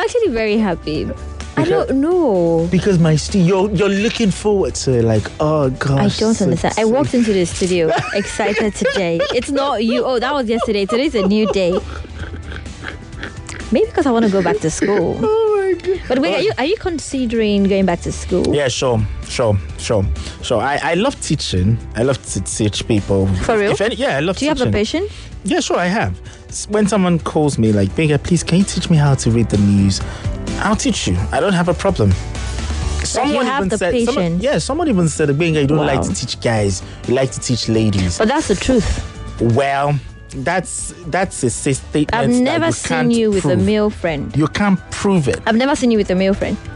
actually very happy. I don't know. Because you're looking forward to it, like, oh gosh. I don't understand. I walked into the studio excited today. It's not you. Oh, that was yesterday. Today's a new day. Maybe because I want to go back to school. Oh my god. But wait, are you considering going back to school? Yeah, sure. I love teaching. I love to teach people. For real? I love teaching. Do you have a passion? Yeah, sure, I have. When someone calls me like, Benga, please, can you teach me how to read the news? I'll teach you. I don't have a problem. Someone even said, someone even said, Benga, you don't like to teach guys, you like to teach ladies. But that's the truth. Well, that's a statement. I've never seen you with a male friend. You can't prove it. I've never seen you with a male friend.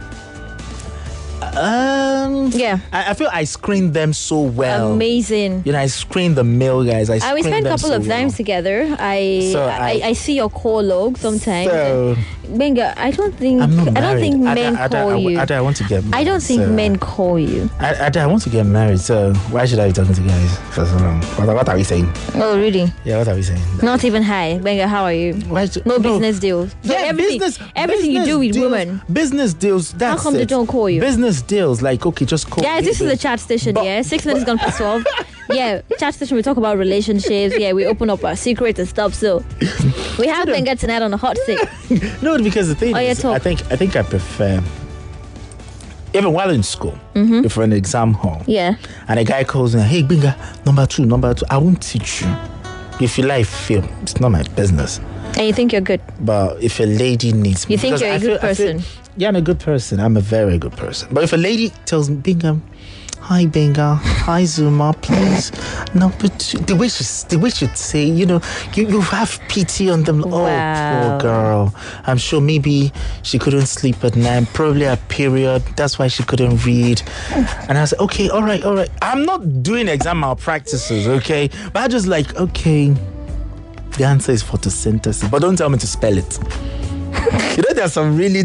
Yeah. I feel I screened them so well. Amazing. I screened the male guys. We spent a couple of times together. I see your call log sometimes. So, Benga, I don't think men call you. I want to get married. I don't think men call you. I want to get married, so why should I be talking to guys for so long? What are we saying? Oh, really? Yeah, what are we saying? Not even hi. Benga, how are you? No business deals. So yeah, everything you do with women. Business deals, that's how come they don't call you? Business deals, like, okay, just call. Guys, this is a chat station, 6 minutes gone past 12. Yeah, chat station, we talk about relationships. Yeah, we open up our secrets and stuff. So we have Benga tonight on the hot seat. No, because the thing is, I think I prefer, even while in school, for an exam hall. Yeah. And a guy calls me, hey, Benga, number two, I won't teach you. If you like film, it's not my business. And you think you're good? But if a lady needs me, you think you're a good person? Yeah, I'm a good person. I'm a very good person. But if a lady tells me, Benga, hi Benga, hi Zuma, please, number two. The way she'd say, you have pity on them. Wow. Oh, poor girl. I'm sure maybe she couldn't sleep at night. Probably a period. That's why she couldn't read. And I was like, okay, all right. I'm not doing exam malpractices, okay? But I just like, okay, the answer is photosynthesis. But don't tell me to spell it. There's some really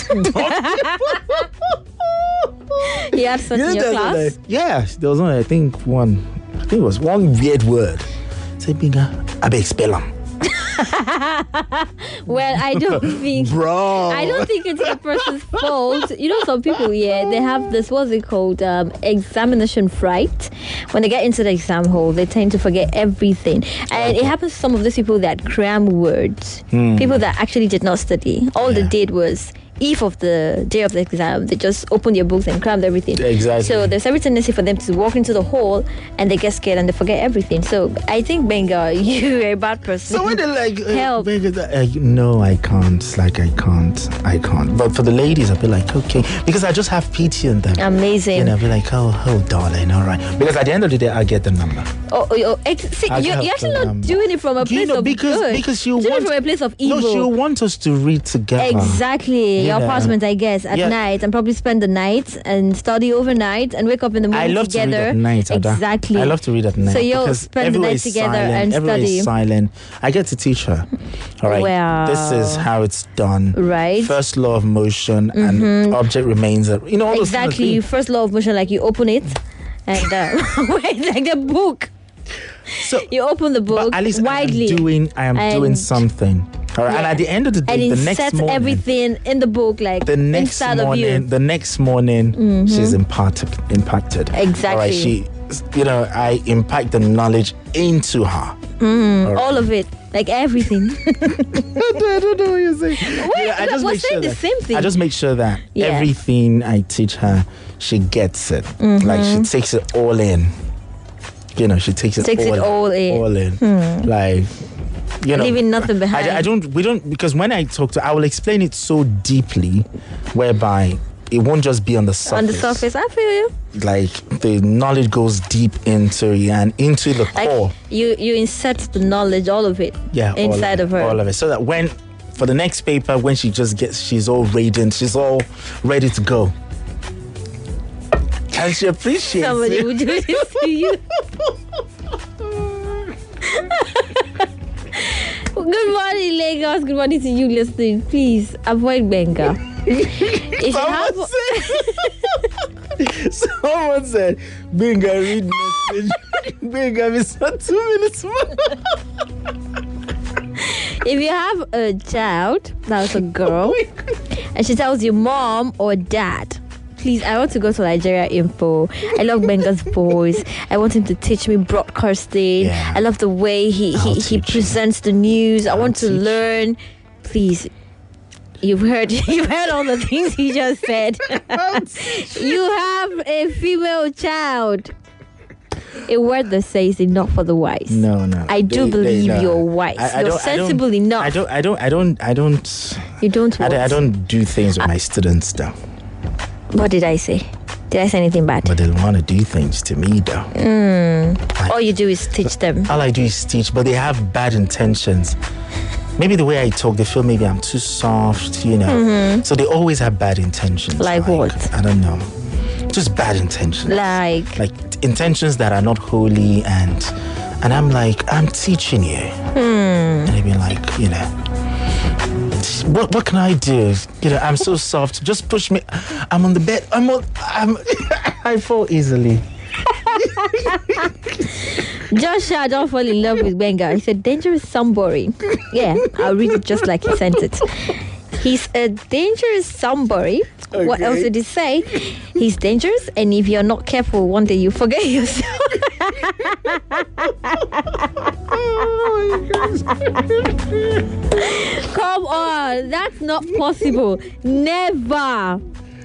You had such in your class? There was one, I think it was one weird word. Say, Benga, I beg spell them. Well, I don't think it's a person's fault. Some people, they have this, what's it called, examination fright. When they get into the exam hall, they tend to forget everything. And it happens to some of those people that cram words. People that actually did not study. All they did was, eve of the day of the exam, they just opened their books and crammed everything. Exactly. So there's every tendency for them to walk into the hall and they get scared and they forget everything. So I think, Benga, you're a bad person. So when they're like, help. Benga, no, I can't. Like, I can't. But for the ladies, I'll be like, okay. Because I just have pity on them. Amazing. I'll be like, oh, darling, all right. Because at the end of the day, I get the number. You're actually not doing it from a place of good. Because you want want... it from a place of evil. No, she want us to read together. Exactly. Your apartment, I guess, at night, and probably spend the night and study overnight and wake up in the morning together. I love to read at night, Ada. Exactly. I love to read at night. So you'll spend the night together and study. Everyone is silent. I get to teach her. All right. Wow. This is how it's done. Right. First law of motion and object remains. All those exactly. Kind of First law of motion, like you open it and like the book. So you open the book at least widely. I am doing something. All right. Yeah. And at the end of the day, the next morning, everything in the book, like the next inside morning, of you. The next morning, she's impacted. Exactly. All right. I impact the knowledge into her. All of it, like everything. I don't know what you're saying. I just make sure the same thing. I just make sure that everything I teach her, she gets it. Like she takes it all in. She takes it all in. Like. Leaving nothing behind. We don't, because when I talk to her, I will explain it so deeply, whereby it won't just be on the surface. On the surface, I feel you. Like the knowledge goes deep into the core. You insert the knowledge, all of it, inside of her. All of it. So that for the next paper, when she's all radiant, she's all ready to go. Can she appreciate somebody would do this to you? Good morning, Lagos. Good morning to you listening. Please avoid Benga. Someone said, Benga, read message. Benga, miss 2 minutes more. If you have a child, that's a girl, and she tells you mom or dad. Please, I want to go to Nigeria Info. I love Benga's voice. I want him to teach me broadcasting. Yeah. I love the way he presents the news. I want to learn. Please, you've heard all the things he just said. You have a female child. A word that says enough for the wise. No. I do believe you're wise. You're sensible enough. I don't. You don't what? I don't do things with my students though. What did I say? Did I say anything bad? But they want to do things to me though. All you do is teach them. All I do is teach, but they have bad intentions. Maybe the way I talk, they feel maybe I'm too soft, So they always have bad intentions. Like what? I don't know. Just bad intentions. Like intentions that are not holy, and I'm like, I'm teaching you. And they be like, what can I do? I'm so soft. Just push me. I'm on the bed. I fall easily. Joshua, don't fall in love with Benga. He's a dangerous somebody. Yeah, I'll read it just like he sent it. He's a dangerous somebody. Okay. What else did he say? He's dangerous, and if you're not careful, one day you forget yourself. Oh my gosh. Come on, that's not possible. Never.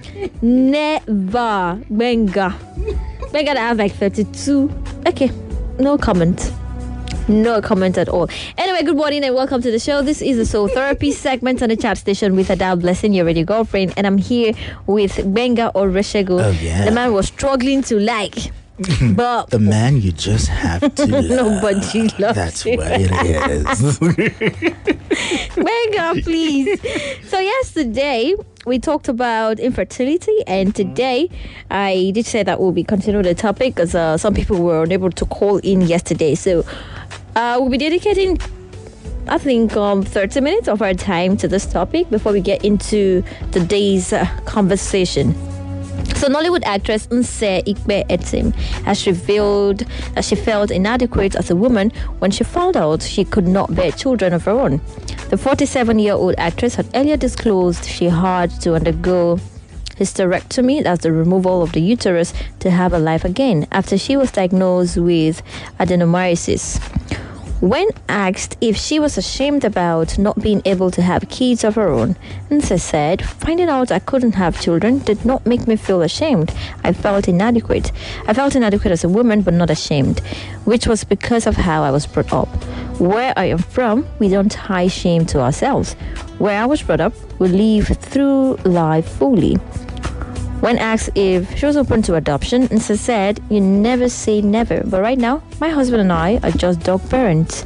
Benga that has like 32. Okay, no comment. No comment at all. Anyway, good morning and welcome to the show. This is the Soul Therapy segment on the chat station with Adele Blessing, your radio girlfriend, and I'm here with Benga Oreshego. Oh yeah. The man was struggling to like, but the man you just have to love. Nobody loves. That's what it is. Benga, please. So yesterday we talked about infertility, and today I did say that we'll be continuing the topic because some people were unable to call in yesterday. So we'll be dedicating, I think, 30 minutes of our time to this topic before we get into today's conversation. So Nollywood actress Nse Ikpe Etim has revealed that she felt inadequate as a woman when she found out she could not bear children of her own. The 47-year-old actress had earlier disclosed she had to undergo hysterectomy, that's the removal of the uterus, to have a life again after she was diagnosed with adenomyosis. When asked if she was ashamed about not being able to have kids of her own, Nse said, "Finding out I couldn't have children did not make me feel ashamed. I felt inadequate. I felt inadequate as a woman, but not ashamed, which was because of how I was brought up. Where I am from, we don't tie shame to ourselves. Where I was brought up, we live through life fully." When asked if she was open to adoption, Nse said, "You never say never, but right now, my husband and I are just dog parents."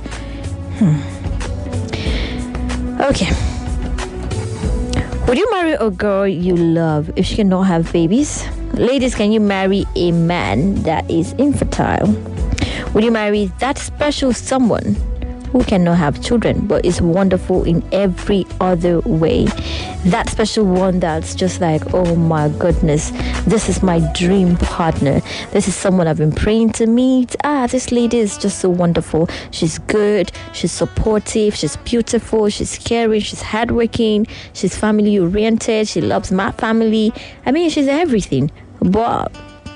Okay. Would you marry a girl you love if she cannot have babies? Ladies, can you marry a man that is infertile? Would you marry that special someone who cannot have children but is wonderful in every other way? That special one that's just like, oh my goodness, this is my dream partner. This is someone I've been praying to meet. This lady is just so wonderful. She's good, she's supportive, she's beautiful, she's caring, she's hardworking, she's family oriented, she loves my family. I mean, she's everything. But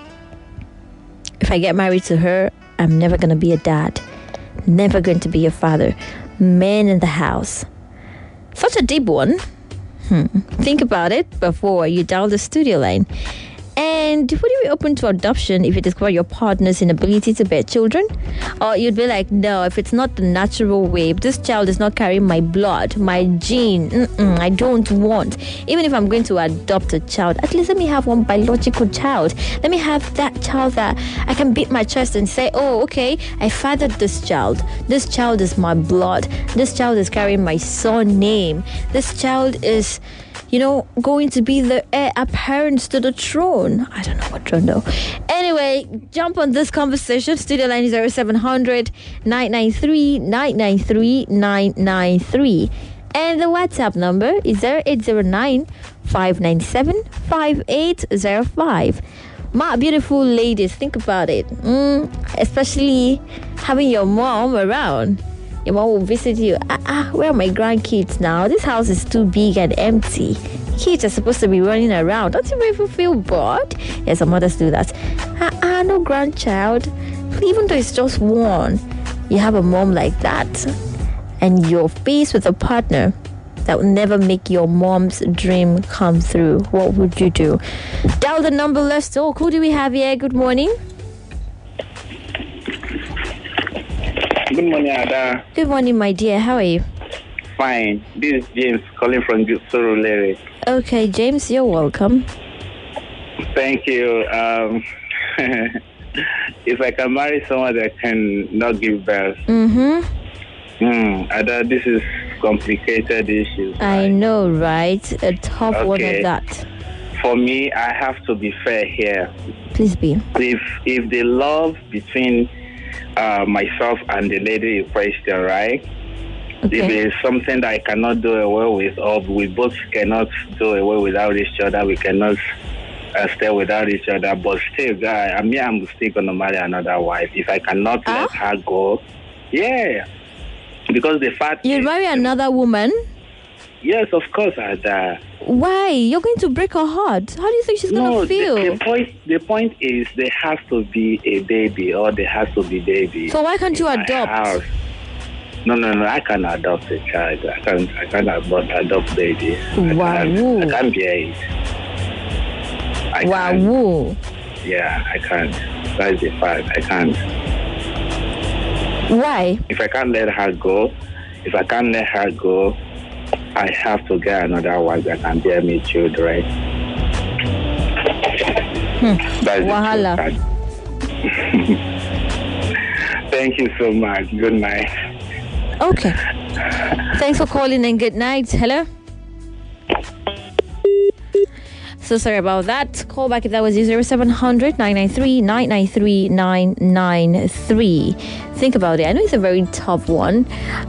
if I get married to her, I'm never going to be a dad. Never going to be a father. Men in the house. Such a deep one. Think about it before you dial the studio line. And would you be open to adoption if it discovered your partner's inability to bear children? Or you'd be like, no, if it's not the natural way, if this child is not carrying my blood, my gene, I don't want. Even if I'm going to adopt a child, at least let me have one biological child. Let me have that child that I can beat my chest and say, oh, okay, I fathered this child. This child is my blood. This child is carrying my surname. This child is, going to be the heir apparent to the throne. I don't know what throne though. Anyway, jump on this conversation. Studio line is 0700 993 993 993. And the WhatsApp number is 0809 597 5805. My beautiful ladies, think about it. Especially having your mom around. Your mom will visit you. Where are my grandkids now? This house is too big and empty. Kids are supposed to be running around. Don't you ever feel bored? Yeah, some mothers do that. No grandchild. Even though it's just one, you have a mom like that, and you're faced with a partner that will never make your mom's dream come through. What would you do? Dial the number. Let's talk. Who do we have here? Good morning. Good morning, Ada. Good morning, my dear. How are you? Fine. This is James calling from Surulere. Okay, James, you're welcome. Thank you. If I can marry someone that can not give birth. Ada, this is complicated issue. I know, right? A tough one of that. For me, I have to be fair here. Please be. If the love between myself and the lady in question, right? Okay. If it's something that I cannot do away with, or we both cannot do away without each other, we cannot stay without each other. But still, guy, I'm still gonna marry another wife if I cannot let her go. Yeah, because the fact you'd marry another woman. Yes, of course, Ada. Why? You're going to break her heart. How do you think she's gonna feel? The point is there has to be a baby, or there has to be baby. So why can't you adopt? No, I can't adopt a child. I can't adopt baby. Wow. I can't bear it. Wow. Yeah, I can't. That's the fact. I can't. Why? If I can't let her go, I have to get another wife that can bear me children. That's Wahala. Thank you so much. Good night. Okay. Thanks for calling and good night. Hello? So sorry about that. Call back if that was 0700 993 993 993. Think about it. I know it's a very tough one.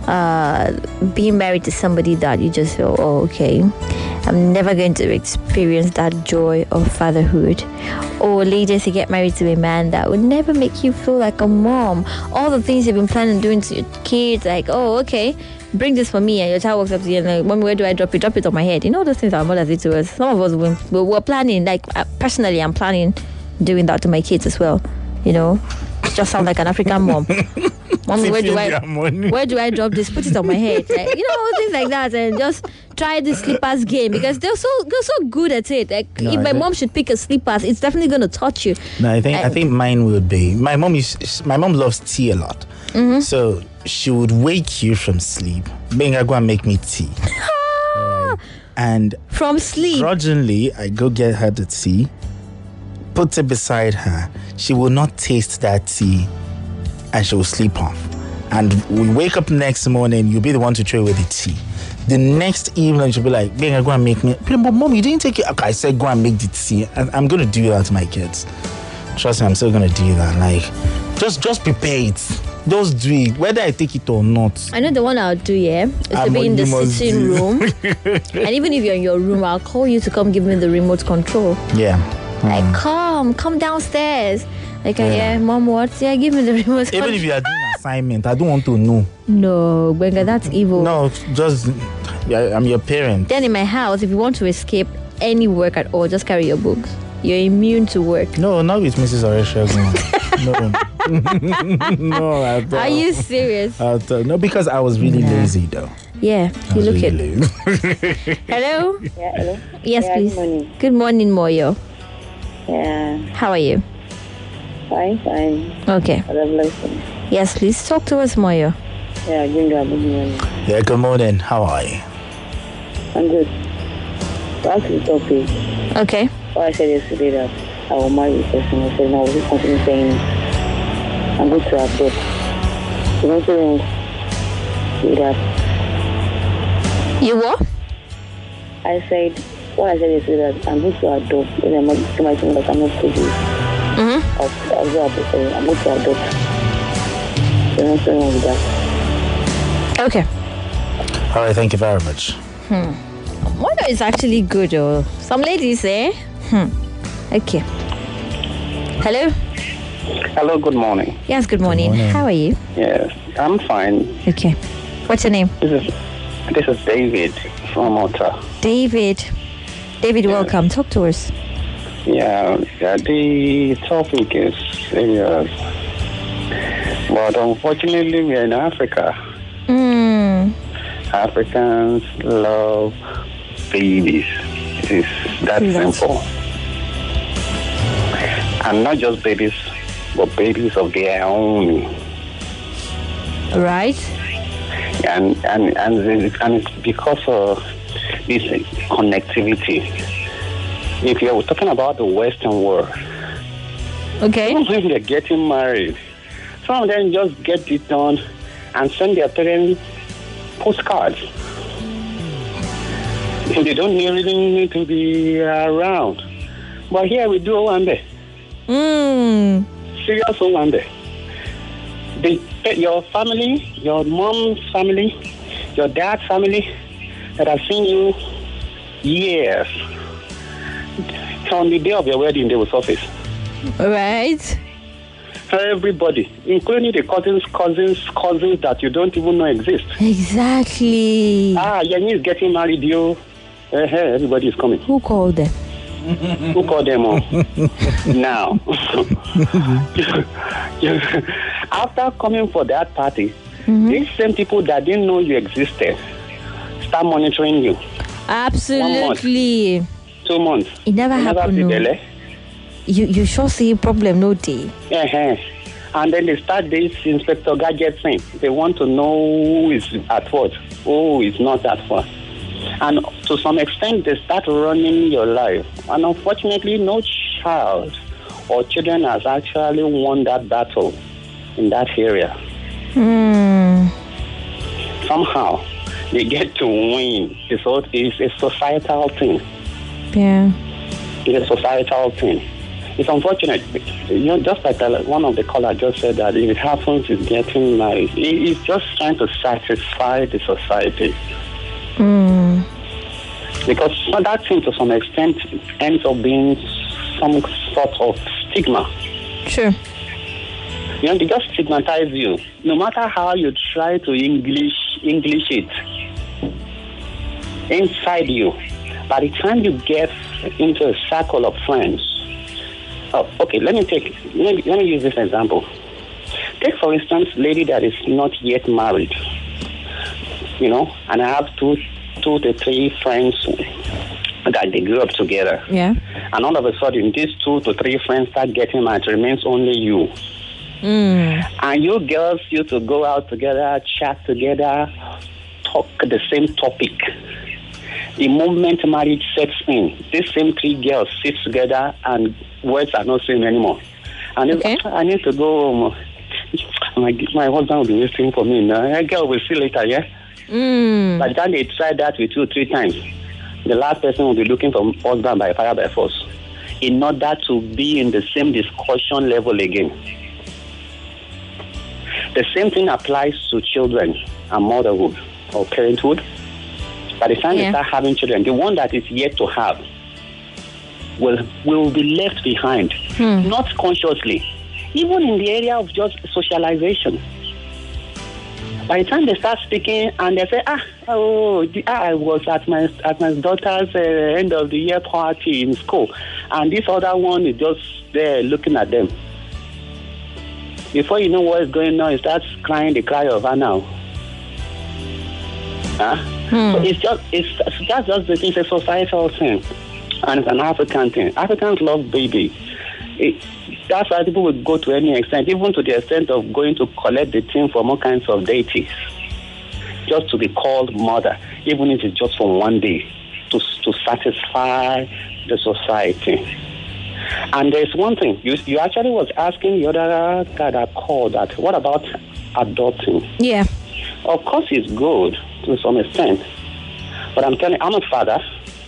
Being married to somebody that you just feel, oh, okay, I'm never going to experience that joy of fatherhood. Or ladies, you get married to a man that would never make you feel like a mom. All the things you've been planning on doing to your kids, like, oh, okay, bring this for me, and your child walks up to you and like, Mom, where do I drop it? Drop it on my head. You know those things our mothers did to us. Some of us we're planning, like personally, I'm planning doing that to my kids as well. You know, just sound like an African mom. Mommy, where do I drop this? Put it on my head, like, you know, things like that, and just try the slippers game because they're so good at it. Like, no, if my mom should pick a slippers, it's definitely gonna touch you. No, I think mine would be my mom loves tea a lot, so she would wake you from sleep. Benga, go and make me tea. And from sleep, grudgingly, I go get her the tea, put it beside her. She will not taste that tea, and she will sleep off. And we wake up next morning, you'll be the one to throw away the tea. The next evening, she'll be like, Benga, go and make me. But Mom, you didn't take it. Okay, I said go and make the tea. I'm going to do that to my kids. Trust me, I'm still going to do that. Like, just prepare it. Just do it, whether I take it or not. I know the one I'll do, is to be in the sitting room. And even if you're in your room, I'll call you to come give me the remote control. Yeah. Like, come downstairs. Like, yeah, Mom, what? Yeah, give me the remote control. Even if you are doing assignment, I don't want to know. No, Benga, that's evil. No, just, I'm your parent. Then in my house, if you want to escape any work at all, just carry your books. You're immune to work. No, not with Mrs. Oresha. No. No, I don't. Are you serious? No, because I was really lazy though. Yeah, you look it. Hello? Yeah, hello. Yes, yeah, please. Good morning. Moyo. Yeah. How are you? Fine. Okay. Yes, please. Talk to us, Moyo. Yeah, good morning. Yeah, good morning. How are you? I'm good. Back to the topic. Okay. What I said yesterday that I will marry a person. I said, no, I will just continue saying I'm going to adopt. You don't say wrong with that. You what? I said, what I said yesterday that I'm going to adopt. When I'm not to my thing that I'm not to do. I'm going to adopt. You don't say wrong with that. Okay. All right, thank you very much. Moyo is actually good, though. Some ladies say, Okay. Hello? Hello, good morning. Yes, good morning. How are you? Yes, I'm fine. Okay. What's your name? This is David from Malta. David. David, welcome. Talk to us. Yeah, the topic is serious. But unfortunately, we are in Africa. Africans love babies. It is that simple. And not just babies, but babies of their own. Right. And it's because of this connectivity. If you're talking about the Western world, okay, when they're getting married, some of them just get it done and send their parents postcards. They don't really need to be around. But here we do one day. Serious one day. Your family, your mom's family, your dad's family that have seen you years, on the day of your wedding, they will surface. Right. Everybody, including the cousins that you don't even know exist. Exactly. Yanni is getting married, you. Everybody is coming. Who called them? Who called them all? Now, after coming for that party, these same people that didn't know you existed start monitoring you. Absolutely. 2 months. It never happened. No. You sure see a problem, no day. And then they start this Inspector Gadget thing. They want to know who is at fault, who is not at fault. And to some extent, they start running your life. And unfortunately, no child or children has actually won that battle in that area. Somehow, they get to win. It's a societal thing. Yeah. It's a societal thing. It's unfortunate. Just like one of the callers just said that if it happens, it's getting married. It's just trying to satisfy the society. Because that thing, to some extent, ends up being some sort of stigma. Sure. They just stigmatize you. No matter how you try to English it inside you, by the time you get into a circle of friends, okay, let me use this example. Take, for instance, a lady that is not yet married, and I have two to three friends that they grew up together. Yeah. And all of a sudden, these 2 to 3 friends start getting married. It remains only you. And you girls used to go out together, chat together, talk the same topic. The moment marriage sets in, these same 3 girls sit together and words are not same anymore. And I need to go home. My husband will be waiting for me now. Hey, girl, we'll see later, yeah? By the time they try that with 2 or 3 times, the last person will be looking for husband by fire by force in order to be in the same discussion level again. The same thing applies to children and motherhood or parenthood. By the time they start having children, the one that is yet to have will be left behind, not consciously, even in the area of just socialization. By the time they start speaking and they say, I was at my daughter's end of the year party in school, and this other one is just there looking at them. Before you know what is going on, he starts crying the cry of Anna. So it's just the thing. It's a societal thing, and it's an African thing. Africans love baby. That's why people would go to any extent, even to the extent of going to collect the thing from all kinds of deities, just to be called mother, even if it's just for one day, to satisfy the society. And there's one thing, you actually was asking the other guy that called that, what about adopting? Yeah. Of course it's good to some extent, but I'm a father.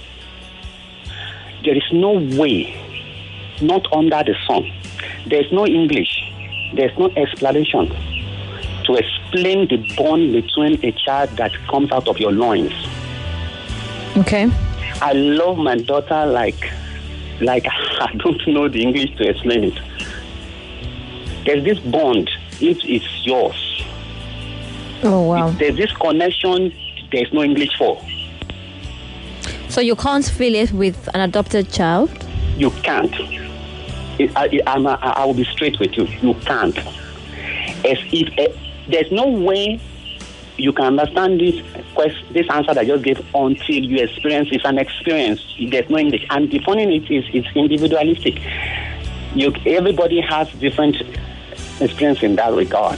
There is no way, not under the sun. There's no English. There's no explanation to explain the bond between a child that comes out of your loins. Okay. I love my daughter like I don't know the English to explain it. There's this bond. It's yours. Oh, wow. There's this connection there's no English for. So you can't feel it with an adopted child? You can't. I will be straight with you. You can't. As if there's no way you can understand this answer that I just gave until you experience. It's an experience. There's no English. And the funny thing is, it's individualistic. Everybody has different experience in that regard.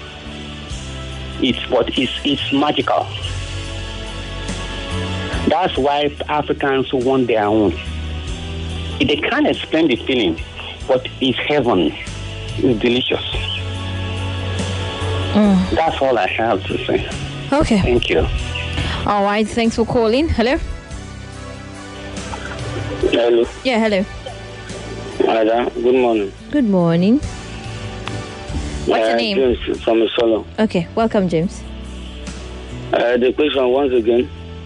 It's magical. That's why Africans want their own. They can't explain the feeling, but it's heaven. It's delicious. That's all I have to say. Okay. Thank you. All right. Thanks for calling. Hello? Hello. Yeah, hello. Ada, good morning. Good morning. What's your name? James from Solo. Okay. Welcome, James. The question once again.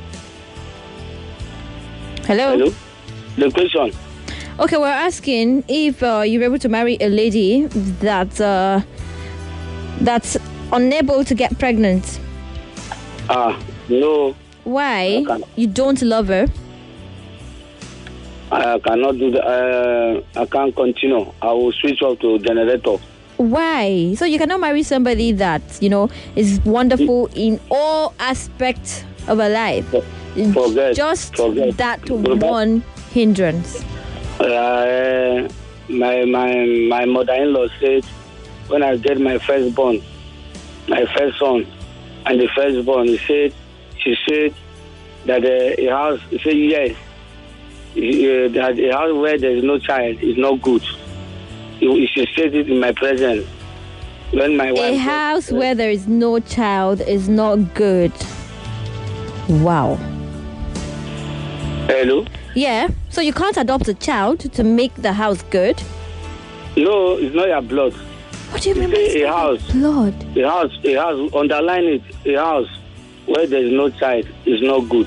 Hello? The question. Okay, we're asking if you're able to marry a lady that's unable to get pregnant. No. Why? You don't love her? I cannot do that. I can't continue. I will switch off to generator. Why? So you cannot marry somebody that, is wonderful in all aspects of her life. Forget. That one hindrance. My mother-in-law said when I get my firstborn, my first son, and the firstborn, she said that a house. She said yes, that a house where there is no child is not good. She said it in my presence. When my wife. A house where there is no child is not good. Wow. Hello. Yeah, so you can't adopt a child to make the house good? No, it's not your blood. What do you mean by a house? Blood? A house, underline it. A house where there is no child is not good.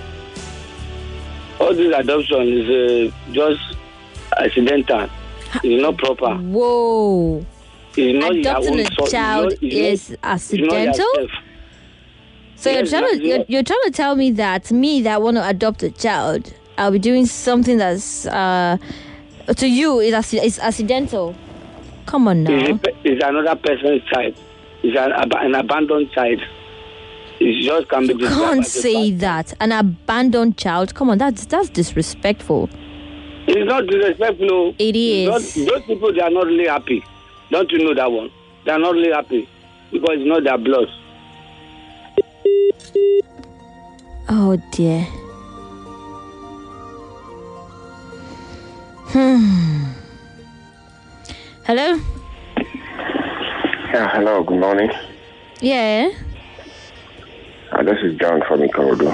All this adoption is just accidental. It's not proper. Whoa. It's not adopting a child is accidental? So yes, you're trying to tell me that me that want to adopt a child, I'll be doing something that's to you is accidental. Come on now. It's another person's child. It's an abandoned child. It just can be. You can't say that. An abandoned child. Come on, that's disrespectful. It's not disrespectful. It is. Those people, they are not really happy. Don't you know that one? They are not really happy because it's not their blood. Oh dear. Hello? Yeah, hello, good morning. Yeah. This is John from Ikorodu.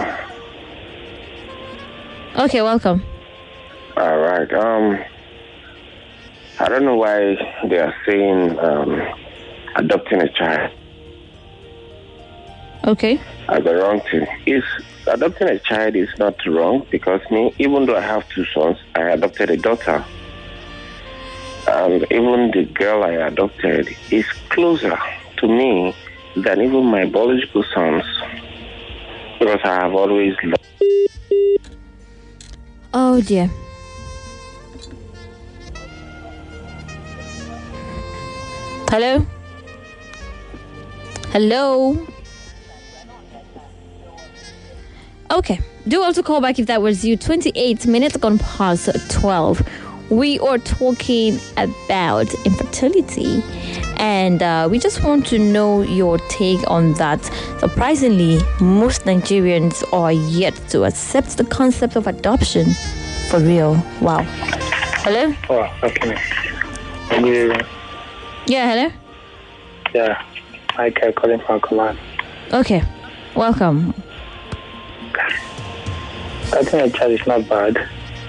Okay, welcome. All right. I don't know why they are saying adopting a child. Okay. As the wrong thing. Adopting a child is not wrong because me, even though I have two sons, I adopted a daughter. And even the girl I adopted is closer to me than even my biological sons. Because I have always loved. Oh dear. Hello? Hello? Okay. Do also call back if that was you. 28 minutes gone past 12. We are talking about infertility, and we just want to know your take on that. Surprisingly, most Nigerians are yet to accept the concept of adoption for real. Wow. Hello? Oh, okay. Yeah, hello? Yeah, Michael calling from Command. Okay, welcome. Adopting a child is not bad.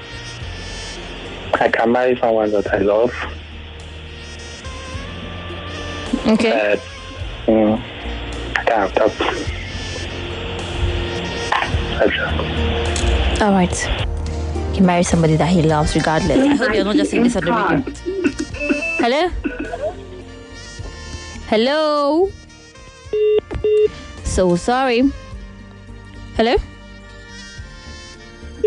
I can marry someone that I love. Okay. I can adopt. All right. He married somebody that he loves regardless. I hope you're not just saying this on the radio. Hello? Hello? So sorry. Hello?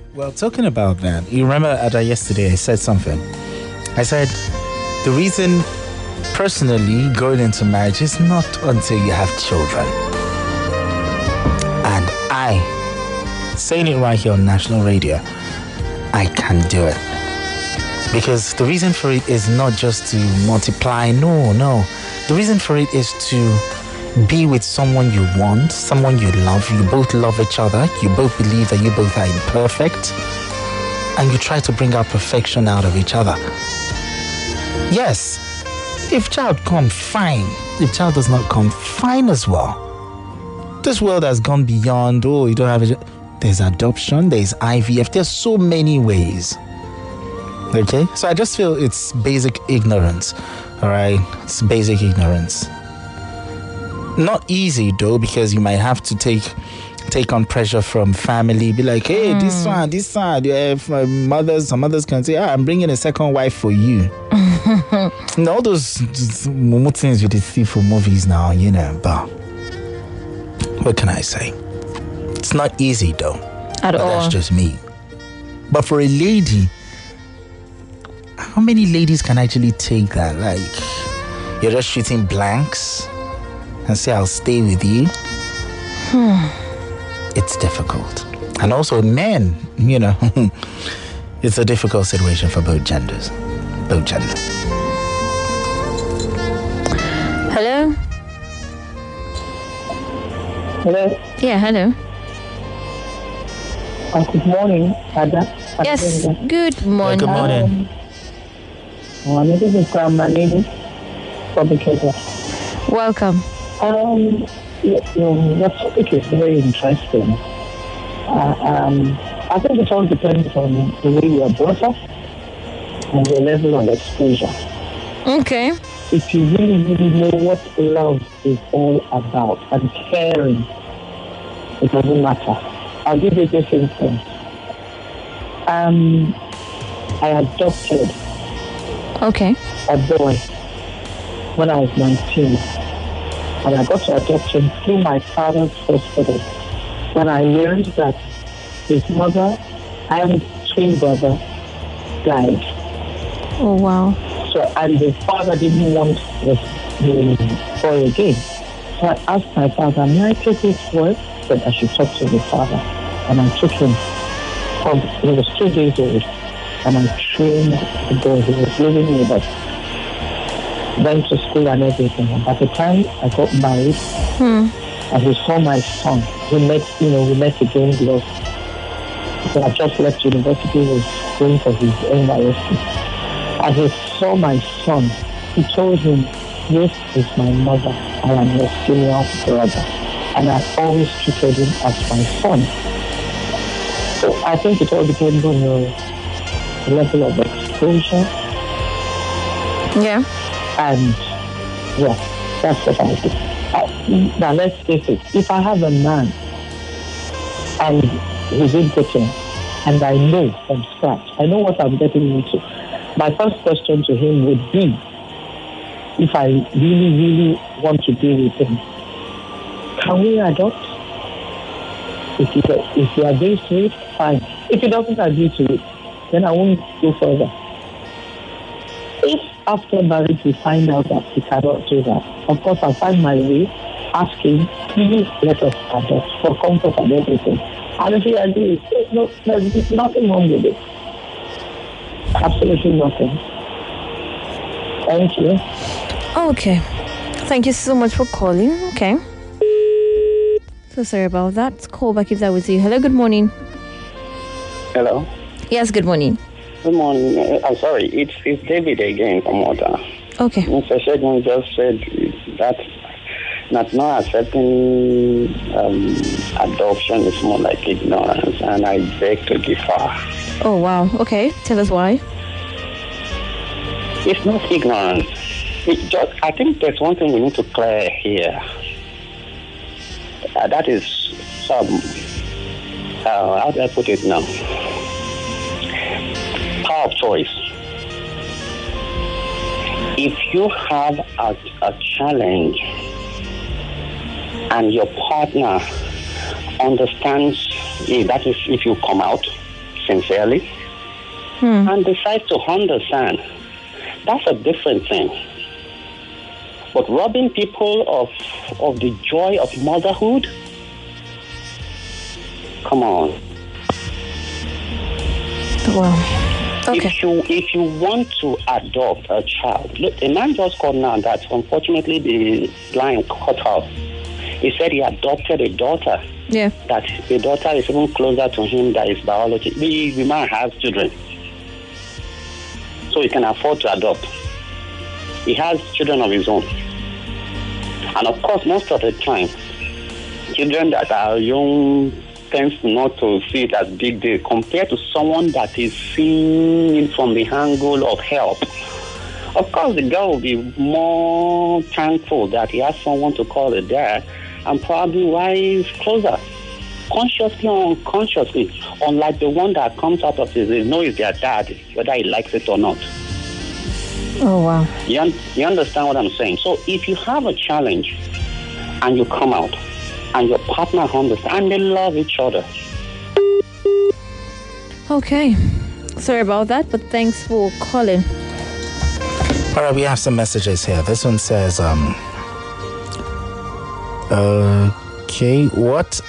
Well, talking about that, you remember yesterday I said something. I said the reason personally going into marriage is not until you have children. And I, saying it right here on national radio, I can do it. Because the reason for it is not just to multiply. No. The reason for it is to be with someone you want, someone you love. You both love each other. You both believe that you both are imperfect. And you try to bring out perfection out of each other. Yes, if child comes, fine. If child does not come, fine as well. This world has gone beyond, you don't have a... There's adoption, there's IVF, there's so many ways. Okay? So I just feel it's basic ignorance. Alright? It's basic ignorance. Not easy though, because you might have to take on pressure from family, be like, hey, this one, some mothers can say, I'm bringing a second wife for you. And all those things you see for movies now, but what can I say? It's not easy though. At all. That's just me. But for a lady, how many ladies can actually take that? Like, you're just shooting blanks and say, I'll stay with you. It's difficult. And also men, it's a difficult situation for both genders. Hello? Hello? Yeah, hello. Good morning, Ada. Yes, good morning. Good morning. This is my lady from Kenya. Welcome. Your topic is very interesting. I think it all depends on the way you are brought up and the level of exposure. Okay. If you really know what love is all about and caring, it doesn't matter. I'll give you this instance. I adopted a boy when I was 19. And I got to adopt him through my father's hospital. When I learned that his mother and twin brother died. Oh, wow. So, and the father didn't want the boy again. So I asked my father, may I take this boy? He said I should talk to the father. And I took him. He was 2 days old. And I trained the boy. He was living with us. Went to school and everything. And by the time I got married, and he saw my son, we met again because I just left university, was going for his NYSC. And he saw my son. He told him, this is my mother. I am your senior brother. And I always treated him as my son. So I think it all depends on your level of exposure. Yeah. And that's what I do. Now let's face it, if I have a man and he's impotent and I know from scratch, I know what I'm getting into, my first question to him would be, if I really want to be with him, can we adopt? If you agree to it, fine. If he doesn't agree to it, then I won't go further. If after marriage we find out that he cannot do that, of course I'll find my way, ask him, please let us adopt for comfort and everything. And if he agrees, there's nothing wrong with it. Absolutely nothing. Thank you. Okay. Thank you so much for calling. Okay. So sorry about that. Call back if that was you. Hello, good morning. Hello. Yes, good morning. Good morning. I'm sorry. It's David again from Water. Okay. Mr. Shegun just said that not accepting adoption is more like ignorance, and I beg to differ. Oh, wow. Okay. Tell us why. It's not ignorance. I think there's one thing we need to clear here. That is how do I put it now? Power of choice. If you have a challenge and your partner understands, that is if you come out sincerely and decide to understand. That's a different thing. But robbing people of the joy of motherhood? Come on. Wow. Okay. If you want to adopt a child, look, a man just called now that unfortunately the line cut off. He said he adopted a daughter. Yeah. That the daughter is even closer to him than his biology. The man has children, so he can afford to adopt. He has children of his own. And of course, most of the time, children that are young tends not to see it as big deal compared to someone that is seeing it from the angle of help. Of course, the girl will be more thankful that he has someone to call a dad, and probably why he's closer, consciously or unconsciously, unlike the one that comes out of his know is their dad, whether he likes it or not. Oh, wow. You understand what I'm saying? So if you have a challenge and you come out and your partner understands and they love each other. Okay. Sorry about that, but thanks for calling. All right, we have some messages here. This one says, okay, what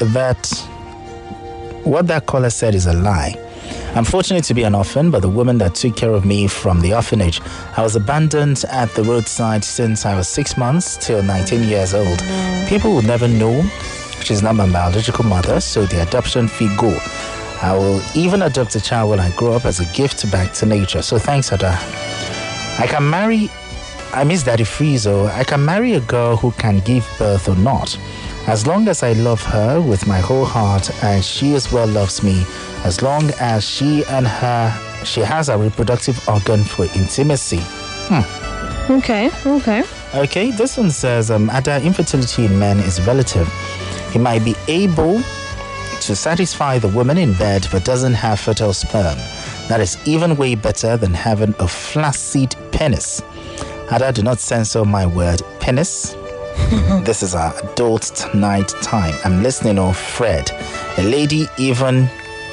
that caller said is a lie. I'm fortunate to be an orphan, but the woman that took care of me from the orphanage, I was abandoned at the roadside since I was 6 months till 19 years old. People will never know she's not my biological mother, so the adoption fee go. I will even adopt a child when I grow up as a gift back to nature. So thanks, Ada. I miss Daddy Friezo. I can marry a girl who can give birth or not. As long as I love her with my whole heart and she as well loves me, as long as she has a reproductive organ for intimacy. Okay. Okay, this one says, Ada, infertility in men is relative. He might be able to satisfy the woman in bed but doesn't have fertile sperm. That is even way better than having a flaccid penis. Ada, do not censor my word penis. This is our adult night time. I'm listening on Fred. A lady even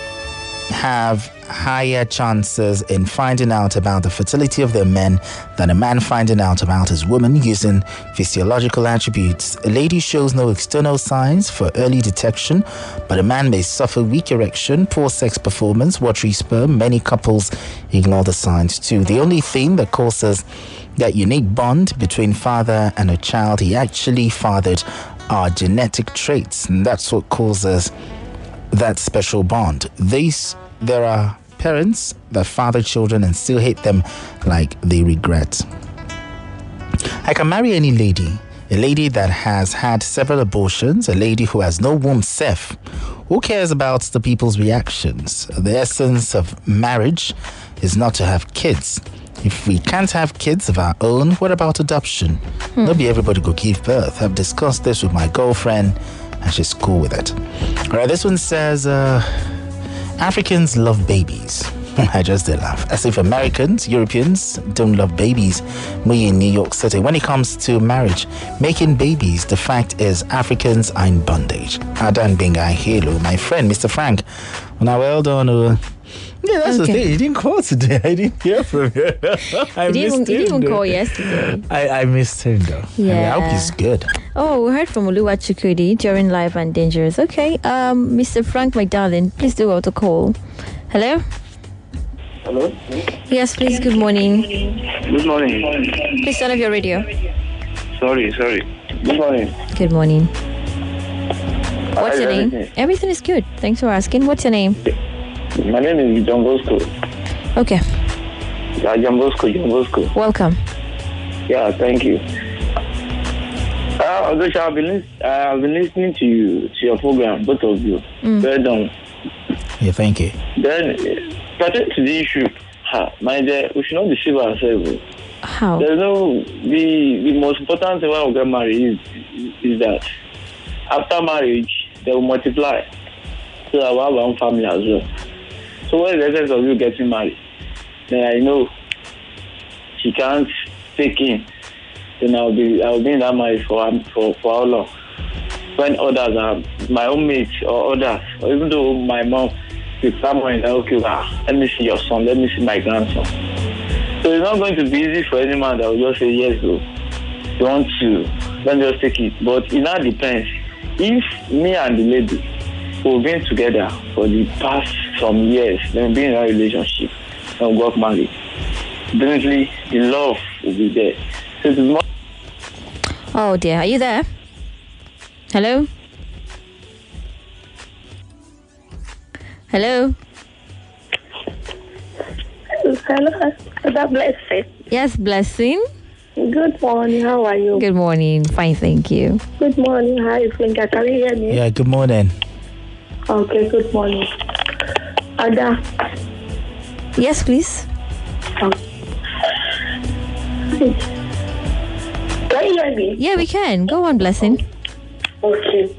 have higher chances in finding out about the fertility of their men than a man finding out about his woman using physiological attributes. A lady shows no external signs for early detection, but a man may suffer weak erection, poor sex performance, watery sperm. Many couples ignore the signs too. The only thing that causes that unique bond between father and a child he actually fathered are genetic traits, and that's what causes that special bond. There are parents that father children and still hate them like they regret. I can marry any lady, a lady that has had several abortions, a lady who has no womb self. Who cares about the people's reactions? The essence of marriage is not to have kids. If we can't have kids of our own, what about adoption? Not be everybody go give birth. I've discussed this with my girlfriend and she's cool with it. All right, this one says, Africans love babies. I just did laugh. As if Americans, Europeans don't love babies. We in New York City. When it comes to marriage, making babies, the fact is Africans are in bondage. Adan Benga Halo, my friend, Mr. Frank. Now, well done. Yeah, that's the thing. He didn't call today. I didn't hear from him. He didn't even call yesterday. I missed him though. Yeah. I hope he's good. Oh, we heard from Oluwa Chukudi during Live and Dangerous. Okay. Mr. Frank, my darling, please do well to call. Hello? Hello? Yes, please. Good morning. Good morning. Please turn off your radio. Sorry. Good morning. Good morning. What's your name? Everything? Everything is good. Thanks for asking. What's your name? My name is John Bosco. Okay. Yeah, John Bosco. Welcome. Yeah, thank you. I've been listening to your program, both of you. Well done. Yeah, thank you. Then, starting to the issue, my dear, we should not deceive ourselves. How? There's no the most important thing when we get married is that after marriage they will multiply. So I will have our own family as well. So what is the essence of you getting married? Then I know she can't take in. Then I'll be in that marriage for how long? When others are my own mates or others, or even though my mom with someone that, okay, let me see your son, let me see my grandson. So it's not going to be easy for any man that will just say, yes, though. You want to, don't just take it. But it now depends. If me and the lady we've been together for the past some years, then being in a relationship, and we got married, definitely the love will be there. So it's more. Oh dear, are you there? Hello? Hello? Hello, that blessing. Yes, Blessing. Good morning, how are you? Good morning, fine, thank you. Good morning, hi, Flinka. Can you hear me? Yeah, good morning. Okay, good morning. Ada. Yes, please. Can you hear me? Yeah, we can. Go on, Blessing. Okay.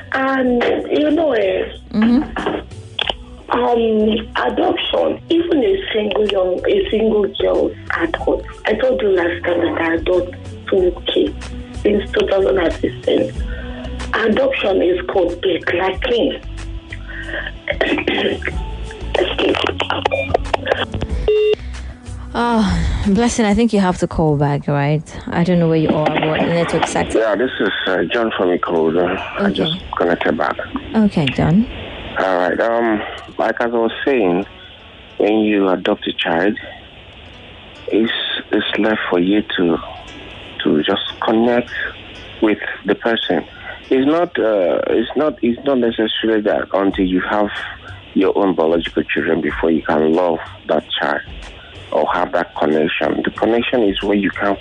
Adoption, even a single girl's adult. I told you last time that I adopt 2 kids since 2016. Adoption is called Beklakin. Oh, Blessing, I think you have to call back, right? I don't know where you are, what the network sector. Yeah, this is John from Ikorodu. Okay. I just connected back. Okay, John. All right. Like as I was saying, when you adopt a child, it's left for you to just connect with the person. It's not necessarily that until you have your own biological children before you can love that child or have that connection. The connection is where you can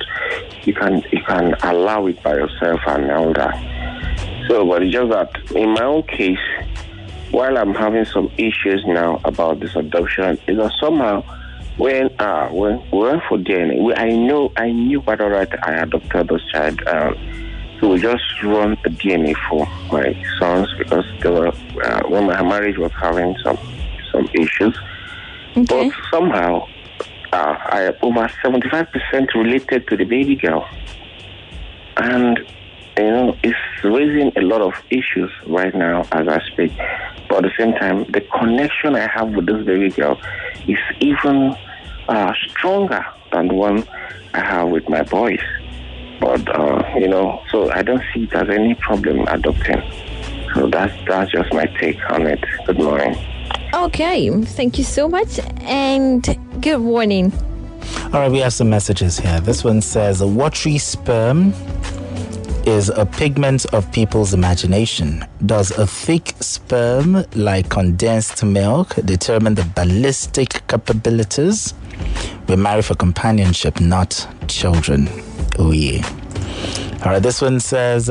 allow it by yourself and all that. So, but it's just that in my own case, while I'm having some issues now about this adoption, is that somehow when we went for DNA, I knew quite all right I adopted this child. So we just run a DNA for my sons because they were when my marriage was having some issues. Okay. But somehow I over 75% related to the baby girl, and it's raising a lot of issues right now as I speak. But at the same time, the connection I have with this baby girl is even stronger than the one I have with my boys. But, so I don't see it as any problem adopting. So that's just my take on it. Good morning. Okay, thank you so much, and good morning. All right, we have some messages here. This one says, a watery sperm is a pigment of people's imagination. Does a thick sperm like condensed milk determine the ballistic capabilities? We marry for companionship, not children. Oh yeah. All right, this one says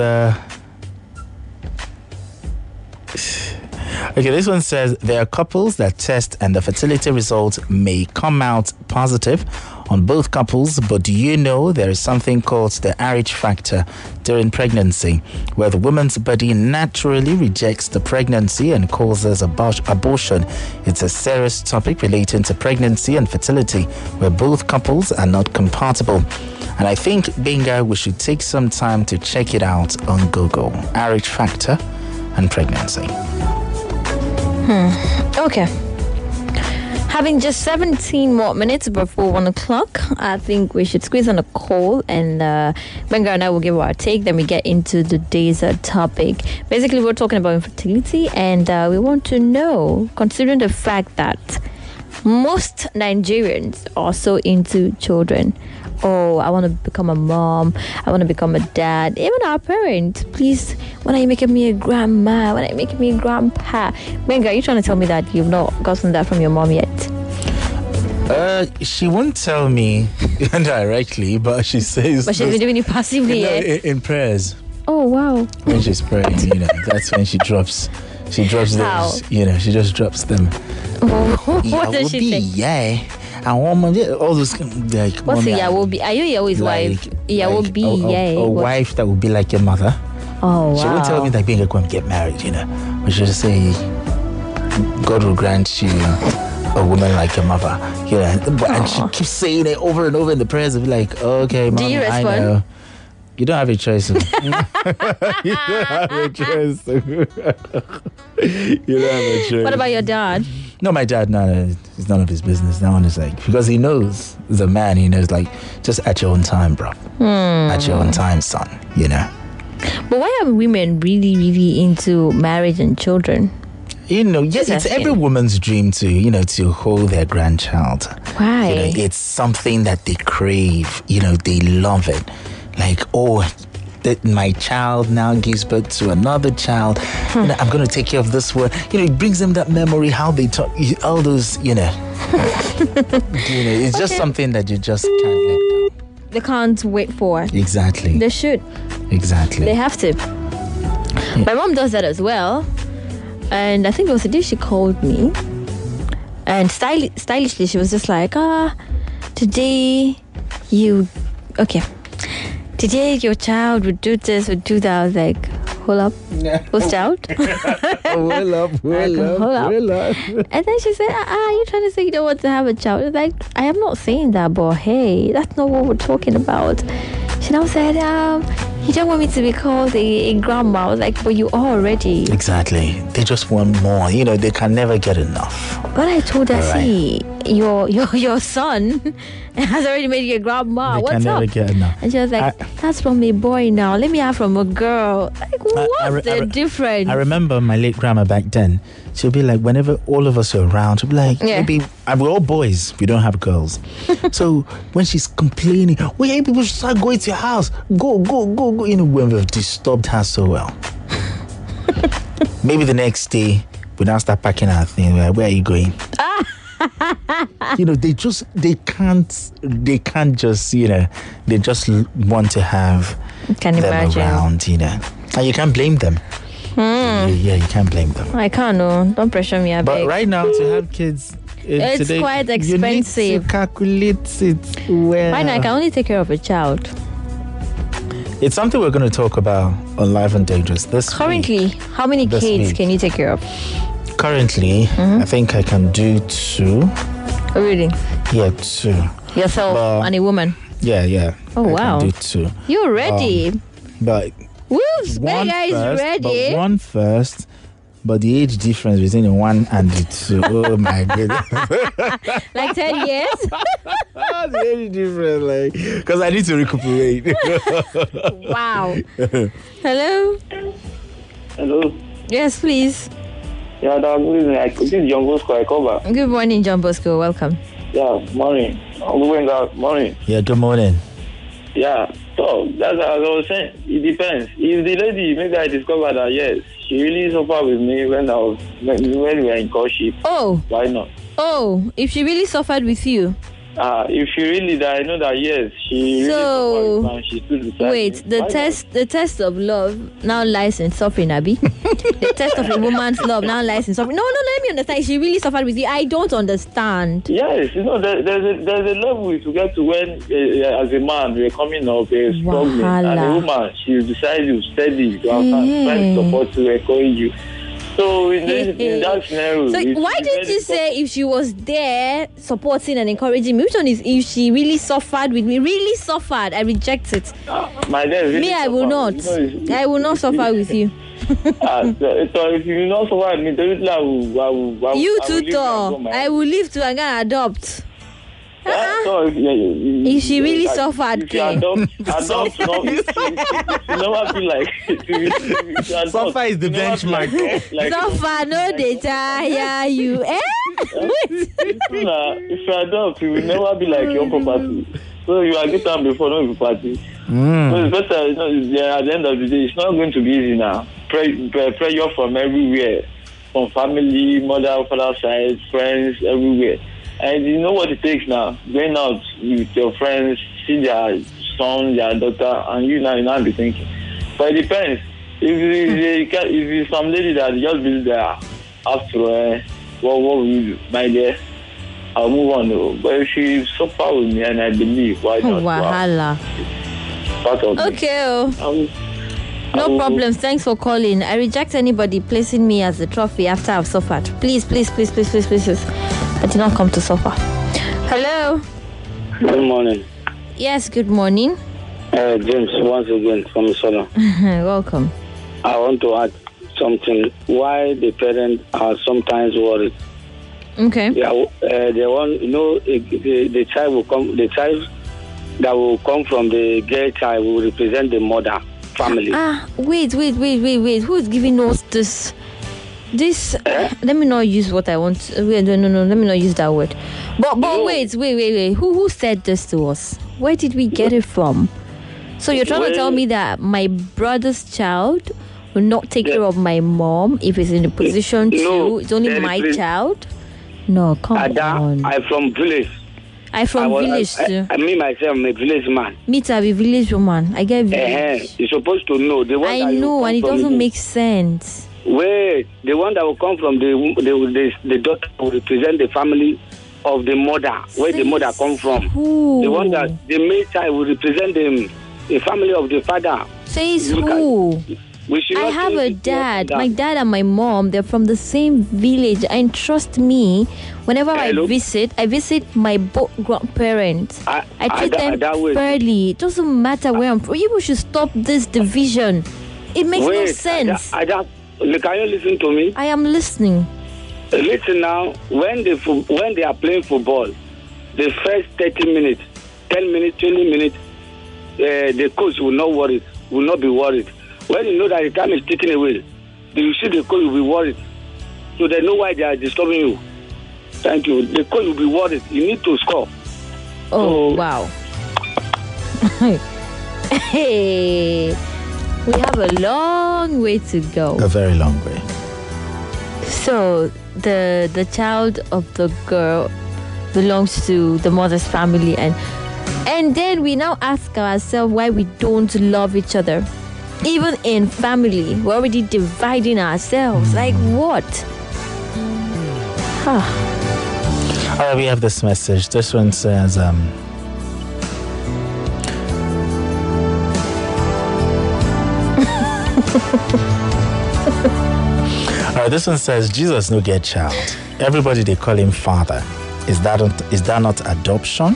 this one says there are couples that test and the fertility results may come out positive on both couples, but do you know there is something called the RH factor during pregnancy, where the woman's body naturally rejects the pregnancy and causes abortion? It's a serious topic relating to pregnancy and fertility, where both couples are not compatible. And I think, Benga, we should take some time to check it out on Google. RH factor and pregnancy. Okay. Having just 17 more minutes before 1 o'clock, I think we should squeeze on a call, and Benga and I will give our take. Then we get into today's topic. Basically, we're talking about infertility, and we want to know, considering the fact that most Nigerians are so into children. Oh, I want to become a mom. I want to become a dad. Even our parents, please, when are you making me a grandma? When are you making me a grandpa? Benga, are you trying to tell me that you've not gotten that from your mom yet? She won't tell me directly, but she says. But she's been doing it passively, in prayers. Oh, wow. When she's praying, that's when she drops. She drops those. She just drops them. What does she say? Yeah. And all those like. What's a Yawobi? Are you Yawobi's wife? Yawobi, yeah. A wife that would be like your mother. Oh, wow. She won't tell me that being going to get married, but she'll just say, God will grant you a woman like your mother, And she keeps saying it over and over in the prayers. Of like, okay, Mom, do you respond? I know. You don't have a choice. You don't have a choice. You don't have a choice. What about your dad? No, my dad, no, it's none of his business. That one is like, because he knows, he's a man, he knows, like, just at your own time, bro. At your own time, son, you know. But why are women really, really into marriage and children? You know, yes, it's every woman's dream to hold their grandchild. Why? You know, it's something that they crave. You know, they love it. Like, that my child now gives birth to another child. You know, I'm going to take care of this one. You know, it brings them that memory, how they talk, all those, you know. It's just something that you just can't let go. They can't wait for. Exactly. They should. Exactly. They have to. Yeah. My mom does that as well. And I think it was the day she called me. And stylishly, she was just like, today your child would do this, would do that. I was like, hold up. Whose child? Hold up. And then she said, you trying to say you don't want to have a child? I was like, I am not saying that, but hey, that's not what we're talking about. She now said, you don't want me to be called a grandma. I was like, but you are already. Exactly. They just want more. You know, they can never get enough. But I told her, see, your son has already made you a grandma. They What's can never up? get enough. And she was like, that's from a boy now. Let me have from a girl. Like, what's the difference? I remember my late grandma back then. She'll be like, whenever all of us are around, she'll be like, maybe we're all boys. We don't have girls. So when she's complaining, people should start going to your house. Go. You know, when we've disturbed her so well. Maybe the next day, we now start packing our things. Like, where are you going? You know, they can't just, you know, they just want to have them around, you know. And you can't blame them. Yeah, you can't blame them. I can't, no. Don't pressure me, I beg. But right now, to have kids, it's today, quite expensive. You need to calculate it well. Right now, I can only take care of a child. It's something we're going to talk about on Live and Dangerous this Currently, week. How many kids can you take care of? Currently, I think I can do 2. Oh, really? Yeah, 2. Yourself and a woman? Yeah. Oh, wow. I can do 2. You're ready. But Whoops, big guy is ready. But one first, but the age difference between the 1 and the 2. Oh my goodness. Like 10 years? The age difference, like, because I need to recuperate. Wow. Hello? Hello? Yes, please. Yeah, this is John Bosco. I cover. Good morning, John Bosco. Welcome. Yeah, morning. Morning. Yeah, good morning. Yeah, so that's as I was saying. It depends. If the lady, maybe I discovered that yes, she really suffered with me when we were in courtship. Oh. Why not? Oh, if she really suffered with you. If she really that I know that yes, she really suffered with me and she stood beside wait, me. the test of love now lies in suffering, Abby. The test of a woman's love now lies in suffering. No, let me understand. She really suffered with you. I don't understand. Yes, you know, there's a level to get to when, as a man, we're coming up, struggling, and a woman, she decides you steady, to have trying to support you, encourage you. So in that scenario, so why didn't you say if she was there supporting and encouraging me? Which one is if she really suffered with me? Really suffered? I reject it. My dad really me, I will not. You know, I will not suffer with you. So if you not suffer with me, definitely I will. You too, Thor. I will leave to and go adopt. So if she really suffered, if you adopt, never feel like suffer is the benchmark. Like, suffer no they tire you. If you adopt, you will never be like your property. So you are get down before no property. So it's better. You know, at the end of the day, it's not going to be easy now. Pressure from everywhere, from family, mother, father side, friends, everywhere. And you know what it takes now, going out with your friends, see their son, their daughter, and you now be thinking. But it depends. If it's some lady that just be there after, what will you do? My dear, I'll move on. But if she suffer with me, and I believe, why not? Wahala. Part of okay. No problem. Thanks for calling. I reject anybody placing me as a trophy after I've suffered. Please. I did not come to suffer. Hello. Good morning. Yes, good morning. James, once again from Solo. Welcome. I want to add something. Why the parents are sometimes worried? Okay. They want, the child will come. The child that will come from the girl child will represent the mother family. Wait. Who's giving us this? Let me not use what I want. Wait, no. Let me not use that word. But wait. Who said this to us? Where did we get it from? So you're trying to tell me that my brother's child will not take care of my mom if it's in a position to? It's only my child? No, come on. I'm from village. I'm from village too. I mean myself, I'm a village man. Me too, I'm a village woman. I get village. You're supposed to know. I know, and it doesn't make sense. Wait, the one that will come from the daughter will represent the family of the mother, where the mother come from. Who? The one that the male child will represent the family of the father. Says who? I have a dad. My dad and my mom, they're from the same village. And trust me, whenever I visit my both grandparents. I treat them fairly. It doesn't matter where I'm from. You should stop this division. It makes no sense. Can you listen to me? I am listening. Listen now. When they are playing football, the first 30 minutes, 10 minutes, 20 minutes, the coach will not be worried. When you know that the time is taken away, you see the coach will be worried. So they know why they are disturbing you. Thank you. The coach will be worried. You need to score. Oh, wow. Hey, we have a long way to go. A very long way. So the child of the girl belongs to the mother's family, and then we now ask ourselves why we don't love each other. Even in family, we're already dividing ourselves. Like what? All right, we have this message. This one says, all right, this one says, Jesus no get child. Everybody, they call him father. Is that not adoption?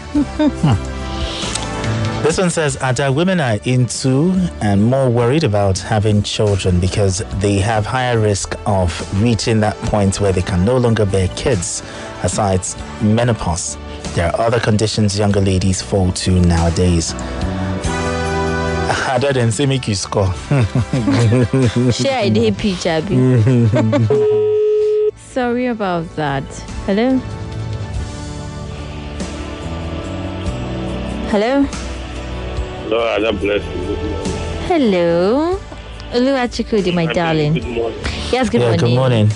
This one says, Ada, women are into and more worried about having children because they have higher risk of reaching that point where they can no longer bear kids. Aside menopause, there are other conditions younger ladies fall to nowadays. Ada didn't say make you score. Share a day picture. Sorry about that. Hello? Hello, Allah bless you. Hello. Oluwachukudi, my darling. Good morning. Yes, good morning. Good morning.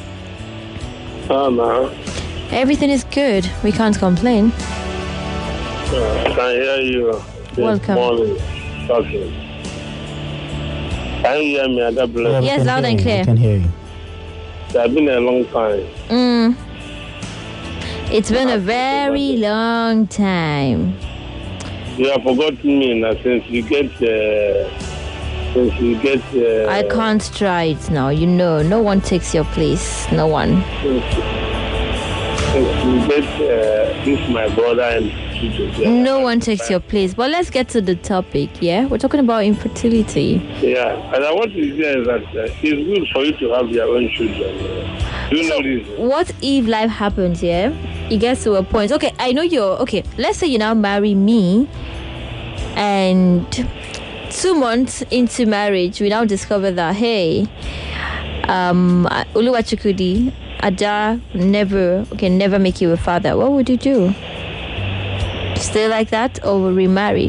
Everything is good. We can't complain. I can hear you. Welcome. Morning. Talking. Can you hear me? Allah bless you. Yes, loud and clear. I can hear you. It has been a long time. It's been a very long time. You have forgotten me now since you get. I can't try it now. You know, no one takes your place. No one. Since you get this, my brother and sister. No one takes your place. But let's get to the topic. Yeah, we're talking about infertility. Yeah, and I want to say is that it's good for you to have your own children. Do you know this? What if life happens? Yeah, it gets to a point. Okay, I know you're okay. Let's say you now marry me, and 2 months into marriage, we now discover that hey, Oluwachukudi, Ada never make you a father. What would you do? Stay like that or remarry?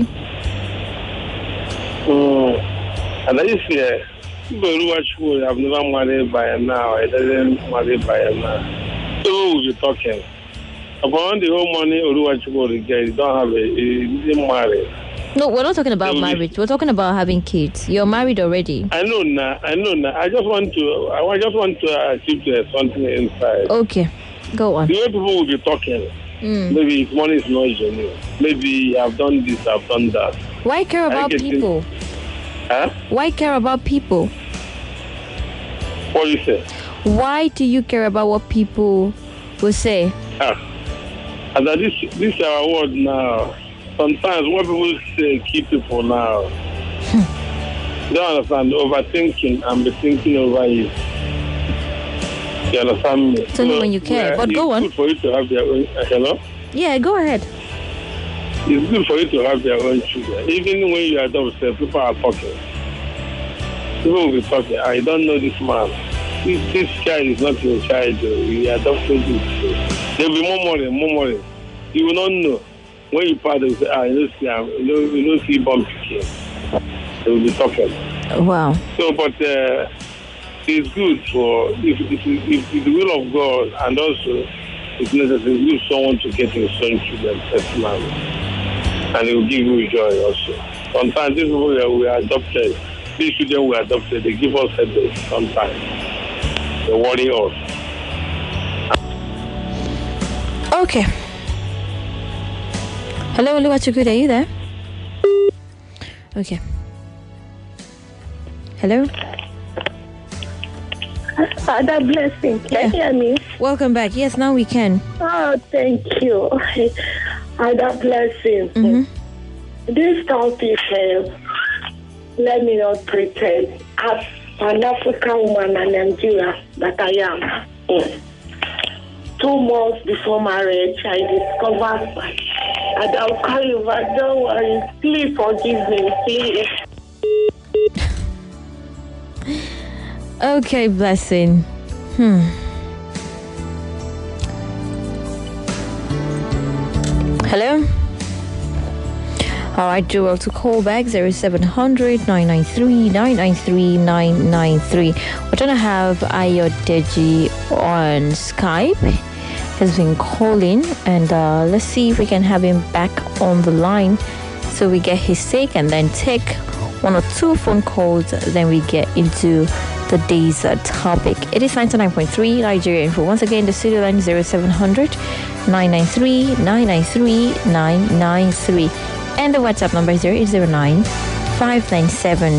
And I just say, Oluwachukudi, I've never married by him now. I didn't marry by him now. So we'll be talking about the whole money Oluwachukudi get. You don't have he didn't marry. No, we're not talking about marriage. We're talking about having kids. You're married already. I know now. I just want to achieve something inside. Okay, go on. The way people will be talking, maybe if money is not genuine. Maybe I've done this, I've done that. Why care about people? Why care about people? What do you say? Why do you care about what people will say? And this is our word now. sometimes what people say keep people now. You don't understand, overthinking and be thinking over it. You understand me? It's only when you care. But go on. It's good for you to have your own. Hello? Yeah, go ahead. It's good for you to have your own children. Even when you adopt, people are talking. People will be talking. I don't know this man. This child is not your child. We adopted this. There will be murmuring. You will not know. When you part, they will say, you don't see bomb picking. They will be talking. Wow. So, but it's good for, if the will of God, and also it's necessary to give someone to get his son children personally. And it will give you joy also. Sometimes these people we are adopted, these children we adopted, they give us headache sometimes. They worry us. Okay. Hello, Oluwachukwude, are you there? Okay. Hello? Father blessing. Can you hear me? Welcome back. Yes, now we can. Oh, thank you. Father blessing. Mm-hmm. This topic, let me not pretend. As an African woman and Nigeria that I am, 2 months before marriage, I discovered and I'll call you back. Don't worry. Please forgive me, please. Okay, blessing. Hello? Alright, do well to call back 0700 993 993 993. We're trying to have Ayodeji on Skype. Has been calling, and let's see if we can have him back on the line so we get his take and then take 1 or 2 phone calls, then we get into the day's topic. It is 99.3 Nigeria Info. Once again, the studio line 0700 993 993 993, and the WhatsApp number is 0809 597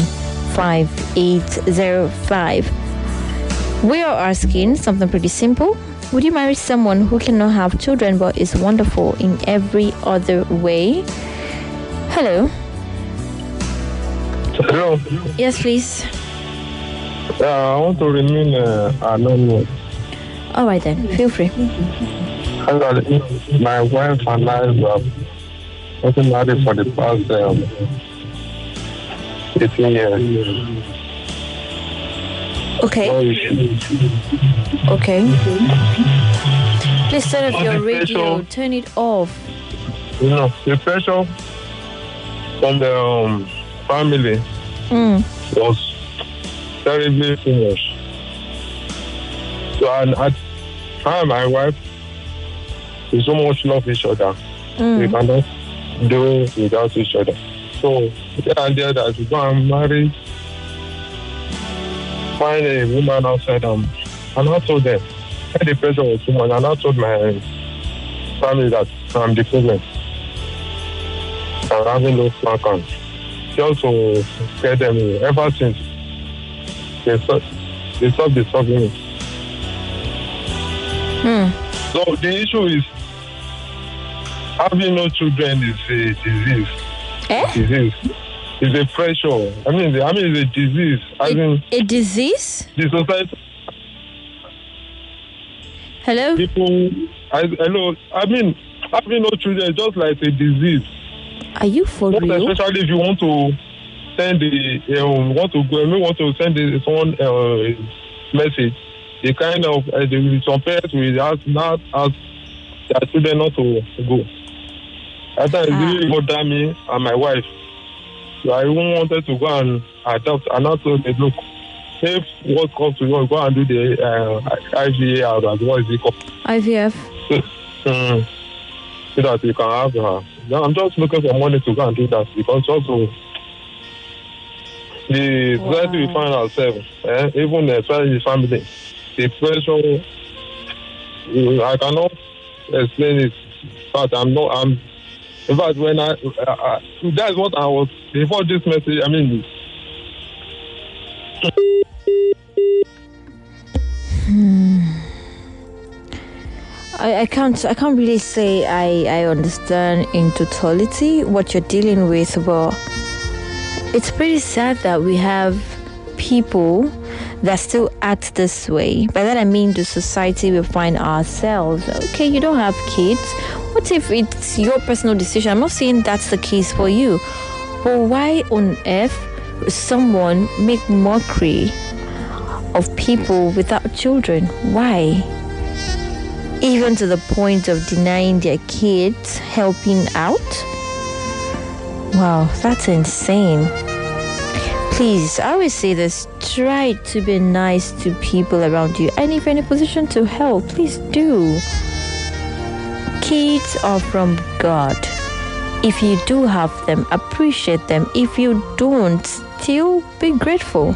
5805. We are asking something pretty simple. Would you marry someone who cannot have children but is wonderful in every other way? Hello. Hello. Yes, please. I want to remain anonymous. All right then, feel free. My wife and I have been married for the past 18 years. Okay. Okay. Please turn off your radio. Turn it off. The pressure from the family was terribly too much. So, and I and my wife, we so much love each other. We cannot do without each other. So, there and there that we go and marry, find a woman outside, and I told them, when the pressure was too much, and I told my family that I'm the problem. I'm having no account. Just to get them ever since they stopped disturbing me. So the issue is having no children is a disease. Disease. It's a pressure. I mean it's a disease. A disease? The society. Hello? Hello. I mean, having no children is just like a disease. Are you for real? Especially if you want to send someone message, the kind of some parents will not ask their children not to go. That time it really bothered me and my wife. So I even wanted to go and adopt, and I told them, look, if what comes to you, go and do the IVF, or what is it called? IVF. So that you can have her. Now I'm just looking for money to go and do that, because also the society we find ourselves, even especially the family, the pressure, I cannot explain it, but in fact, when that's what I was, before this message, I can't really say I understand in totality what you're dealing with, but it's pretty sad that we have people that still act this way. By that I mean the society we find ourselves. Okay, you don't have kids. What if it's your personal decision? I'm not saying that's the case for you, but why on earth would someone make mockery of people without children? Why? Even to the point of denying their kids helping out? Wow, that's insane. Please, I always say this, try to be nice to people around you. And if you're in a position to help, please do. Kids are from God. If you do have them, appreciate them. If you don't, still be grateful.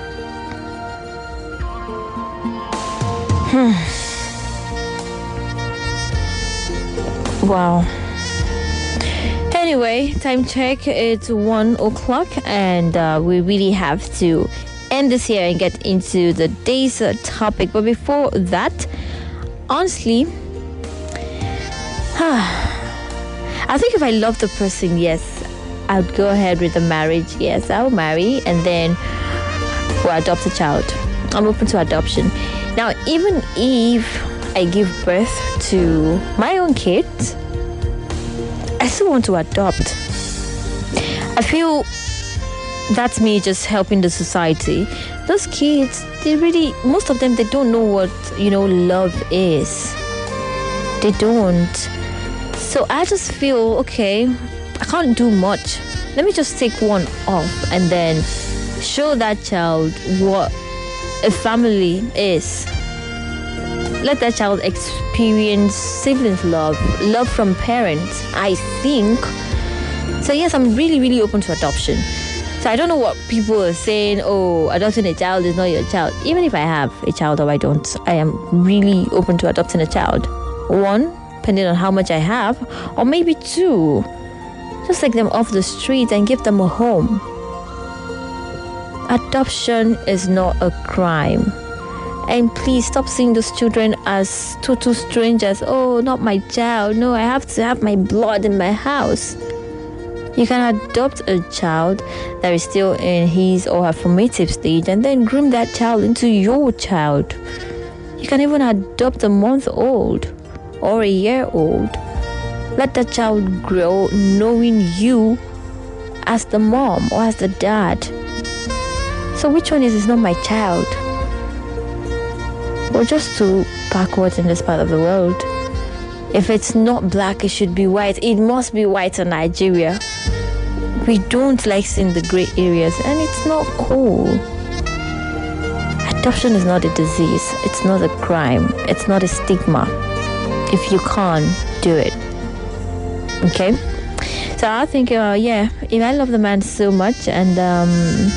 Wow. Anyway, time check, it's 1 o'clock and we really have to end this here and get into the day's topic. But before that, honestly, I think if I love the person, yes, I would go ahead with the marriage. Yes, I'll marry and then we'll adopt a child. I'm open to adoption. Now, even if I give birth to my own kids, I still want to adopt. I feel that's me just helping the society. Those kids, most of them, they don't know what, love is. They don't. So I just feel, okay, I can't do much. Let me just take one off and then show that child what a family is. Let that child experience siblings' love from parents, I think. So yes, I'm really, really open to adoption. So I don't know what people are saying, oh, adopting a child is not your child. Even if I have a child or I don't, I am really open to adopting a child. 1, depending on how much I have, or maybe 2, just take them off the street and give them a home. Adoption is not a crime. And please stop seeing those children as total strangers. Oh, not my child. No, I have to have my blood in my house. You can adopt a child that is still in his or her formative stage and then groom that child into your child. You can even adopt a month-old or a year-old. Let that child grow knowing you as the mom or as the dad. So which one is not my child? We're just too backwards in this part of the world. If it's not black, it should be white. It must be white in Nigeria. We don't like seeing the gray areas, and it's not cool. Adoption is not a disease. It's not a crime. It's not a stigma. If you can't, do it. Okay? So I think, if I love the man so much and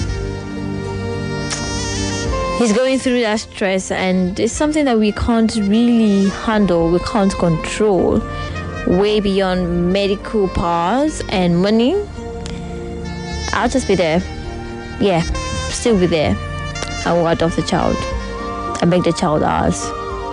he's going through that stress and it's something that we can't really handle, we can't control, way beyond medical powers and money, I'll just be there. Yeah, still be there. I will adopt the child and make the child ours.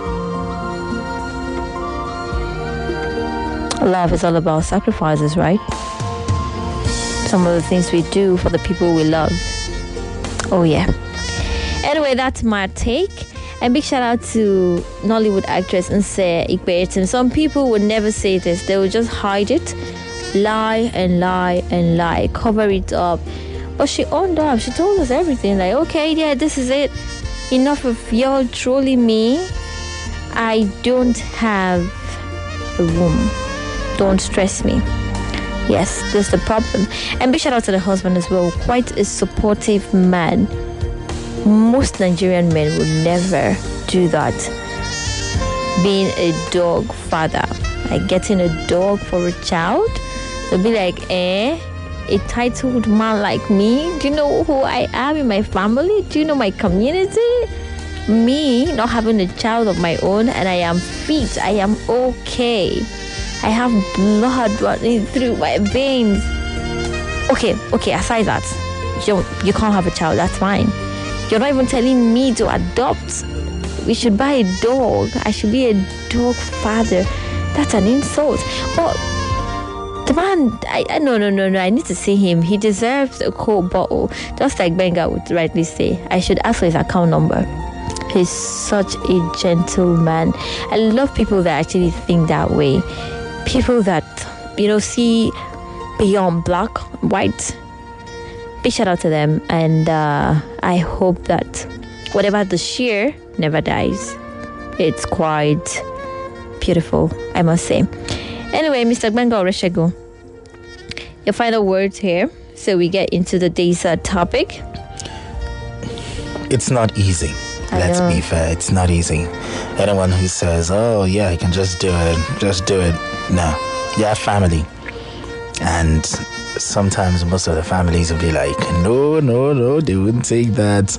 Love is all about sacrifices, right? Some of the things we do for the people we love. Oh yeah. Anyway, that's my take. And big shout out to Nollywood actress Nse Ikpe. Some people would never say this. They would just hide it. Lie and lie and lie. Cover it up. But she owned up. She told us everything. Like, okay, yeah, this is it. Enough of y'all trolling me. I don't have a womb. Don't stress me. Yes, that's the problem. And big shout out to the husband as well. Quite a supportive man. Most Nigerian men would never do that. Being a dog father, like getting a dog for a child, they'll be like, a titled man like me? Do you know who I am in my family? Do you know my community? Me not having a child of my own, and I am fit, I am okay. I have blood running through my veins. Okay, aside that, you can't have a child, that's fine. You're not even telling me to adopt. we should buy a dog. I should be a dog father. That's an insult. But the man, no. I need to see him. He deserves a Coke bottle. Just like Benga would rightly say, I should ask for his account number. He's such a gentleman. I love people that actually think that way. People that, see beyond black, white. Big shout out to them. And I hope that whatever the sheer never dies. It's quite beautiful, I must say. Anyway, Mr. Benga Oreshego, your final words here. So we get into the day's topic. It's not easy. Let's be fair. It's not easy. Anyone who says, "Oh yeah, I can just do it," no. You have family, and sometimes most of the families will be like, "No, they wouldn't take that."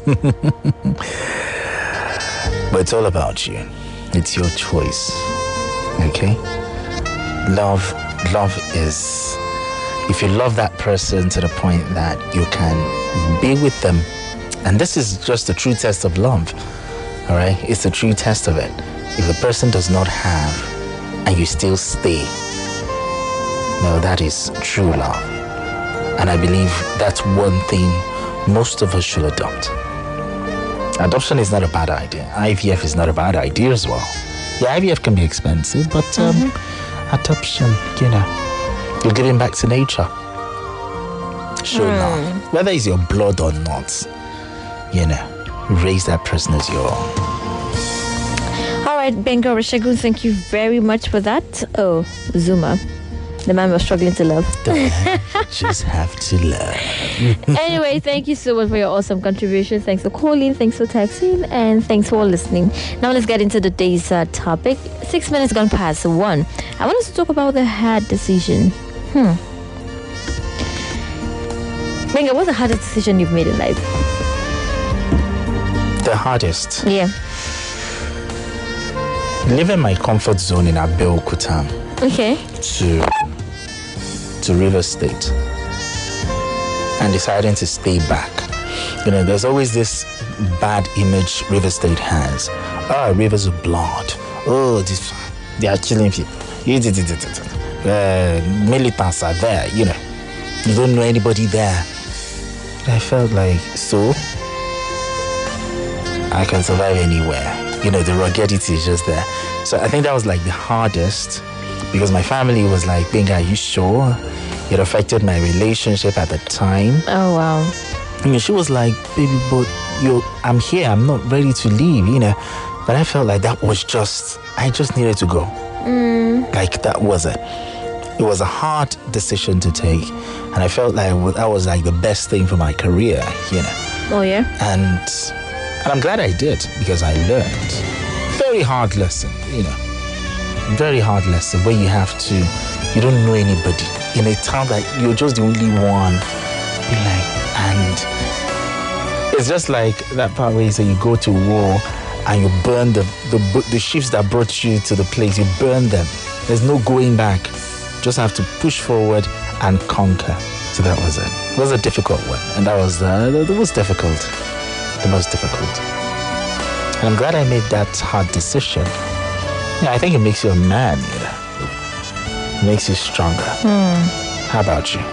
But it's all about you. It's your choice. Okay? Love is, if you love that person to the point that you can be with them, and this is just a true test of love, all right? It's a true test of it. If the person does not have and you still stay, no, that is true love. And I believe that's one thing most of us should adopt. Adoption is not a bad idea. IVF is not a bad idea as well. Yeah, IVF can be expensive, but adoption, you're giving back to nature. Show love. Whether it's your blood or not, raise that person as your own. All right, Benga Oreshego, thank you very much for that. Oh, Zuma. The man was struggling to love. Just have to love. Anyway, thank you so much for your awesome contribution. Thanks for calling, thanks for texting, and thanks for listening. Now let's get into the day's topic. 6 minutes gone past 1. I want us to talk about the hard decision. Benga, what's the hardest decision you've made in life? The hardest? Yeah. Leaving my comfort zone in Abeokuta. Okay. To River State and deciding to stay back. There's always this bad image River State has. Rivers of blood. They are killing people. Militants are there, you don't know anybody there. I felt like, so I can survive anywhere. The ruggedity is just there. So I think that was like the hardest, because my family was like, Benga, are you sure? It affected my relationship at the time. Oh, wow. She was like, baby, but I'm here. I'm not ready to leave, But I felt like that was I just needed to go. Like, that was it. It was a hard decision to take. And I felt like that was like the best thing for my career, Oh, yeah? And I'm glad I did, because I learned. Very hard lesson, Very hard lesson where you don't know anybody. In a town that you're just the only one. And it's just like that part where you say you go to war and you burn the ships that brought you to the place, you burn them. There's no going back. Just have to push forward and conquer. So that was it. It was a difficult one. And that was the most difficult. The most difficult. And I'm glad I made that hard decision. Yeah, I think it makes you a man, It makes you stronger. How about you?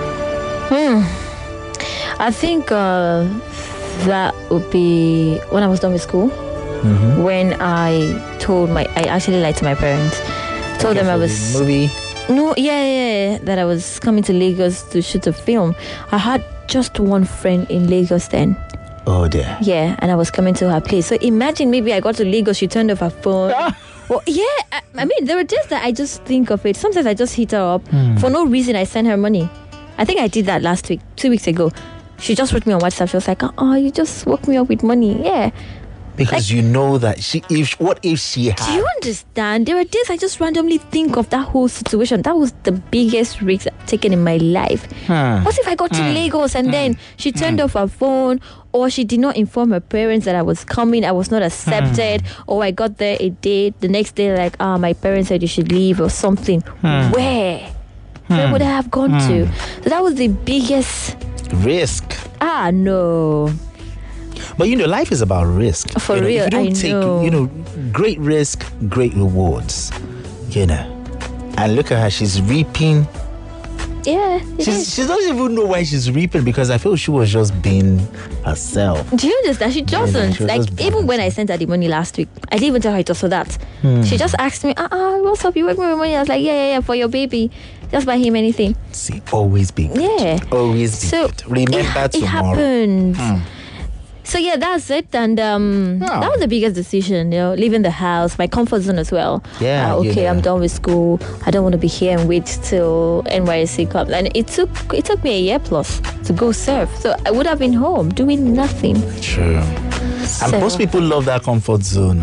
I think that would be when I was done with school. When I actually lied to my parents. Told them I was... Movie? No, yeah, that I was coming to Lagos to shoot a film. I had just one friend in Lagos then. Oh, dear. Yeah, and I was coming to her place. So imagine maybe I got to Lagos, she turned off her phone. Well, yeah, I mean, there were days that I just think of it. Sometimes I just hit her up. For no reason, I sent her money. I think I did that last week, 2 weeks ago. She just wrote me on WhatsApp. She was like, you just woke me up with money. Yeah. Because you know that what if she had... Do you understand? There are days I just randomly think of that whole situation. That was the biggest risk taken in my life. What if I got to Lagos and then she turned off her phone, or she did not inform her parents that I was coming, I was not accepted, or I got there a day, the next day like, my parents said you should leave or something. Where would I have gone to? So that was the biggest risk. No. But life is about risk. For real, real, if you don't I know. great risk, great rewards. And look at her, she's reaping. Yeah, she doesn't even know why she's reaping, because I feel she was just being herself. Do you understand? She doesn't. she was Like, just even when I sent her the money last week, I didn't even tell her it was for that. She just asked me, what's up? You work with money? I was like, yeah, for your baby. Just buy him anything. See, always be good. Yeah. Always be good. Remember it tomorrow. happened. So yeah, that's it. And that was the biggest decision, leaving the house, my comfort zone as well. Yeah. I'm done with school. I don't want to be here and wait till NYSC comes. And it took me a year plus to go surf. So I would have been home doing nothing. True. And most people love that comfort zone.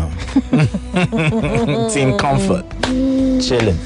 Team comfort. Chilling.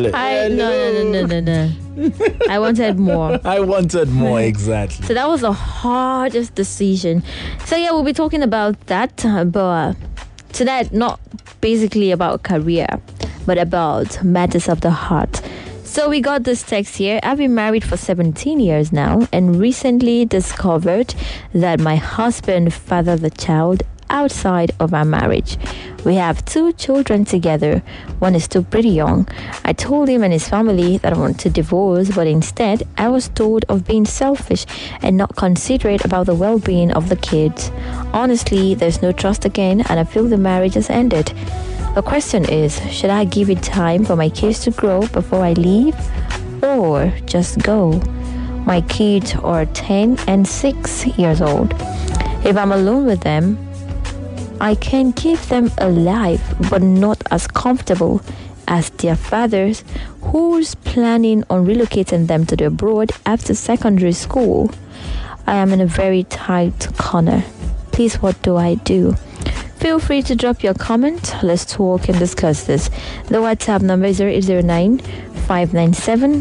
No. I wanted more. I wanted more, exactly. So that was the hardest decision. So yeah, we'll be talking about that. But tonight, not basically about career, but about matters of the heart. So we got this text here. I've been married for 17 years now and recently discovered that my husband fathered the child outside of our marriage. We have 2 children together. One is still pretty young. I told him and his family that I want to divorce, but instead I was told of being selfish and not considerate about the well-being of the kids. Honestly, there's no trust again and I feel the marriage has ended. The question is, should I give it time for my kids to grow before I leave, or just go? My kids are 10 and 6 years old. If I'm alone with them, I can give them a life, but not as comfortable as their fathers, who's planning on relocating them to the abroad after secondary school. I am in a very tight corner. Please, what do I do? Feel free to drop your comment. Let's talk and discuss this. The WhatsApp number is 0809 597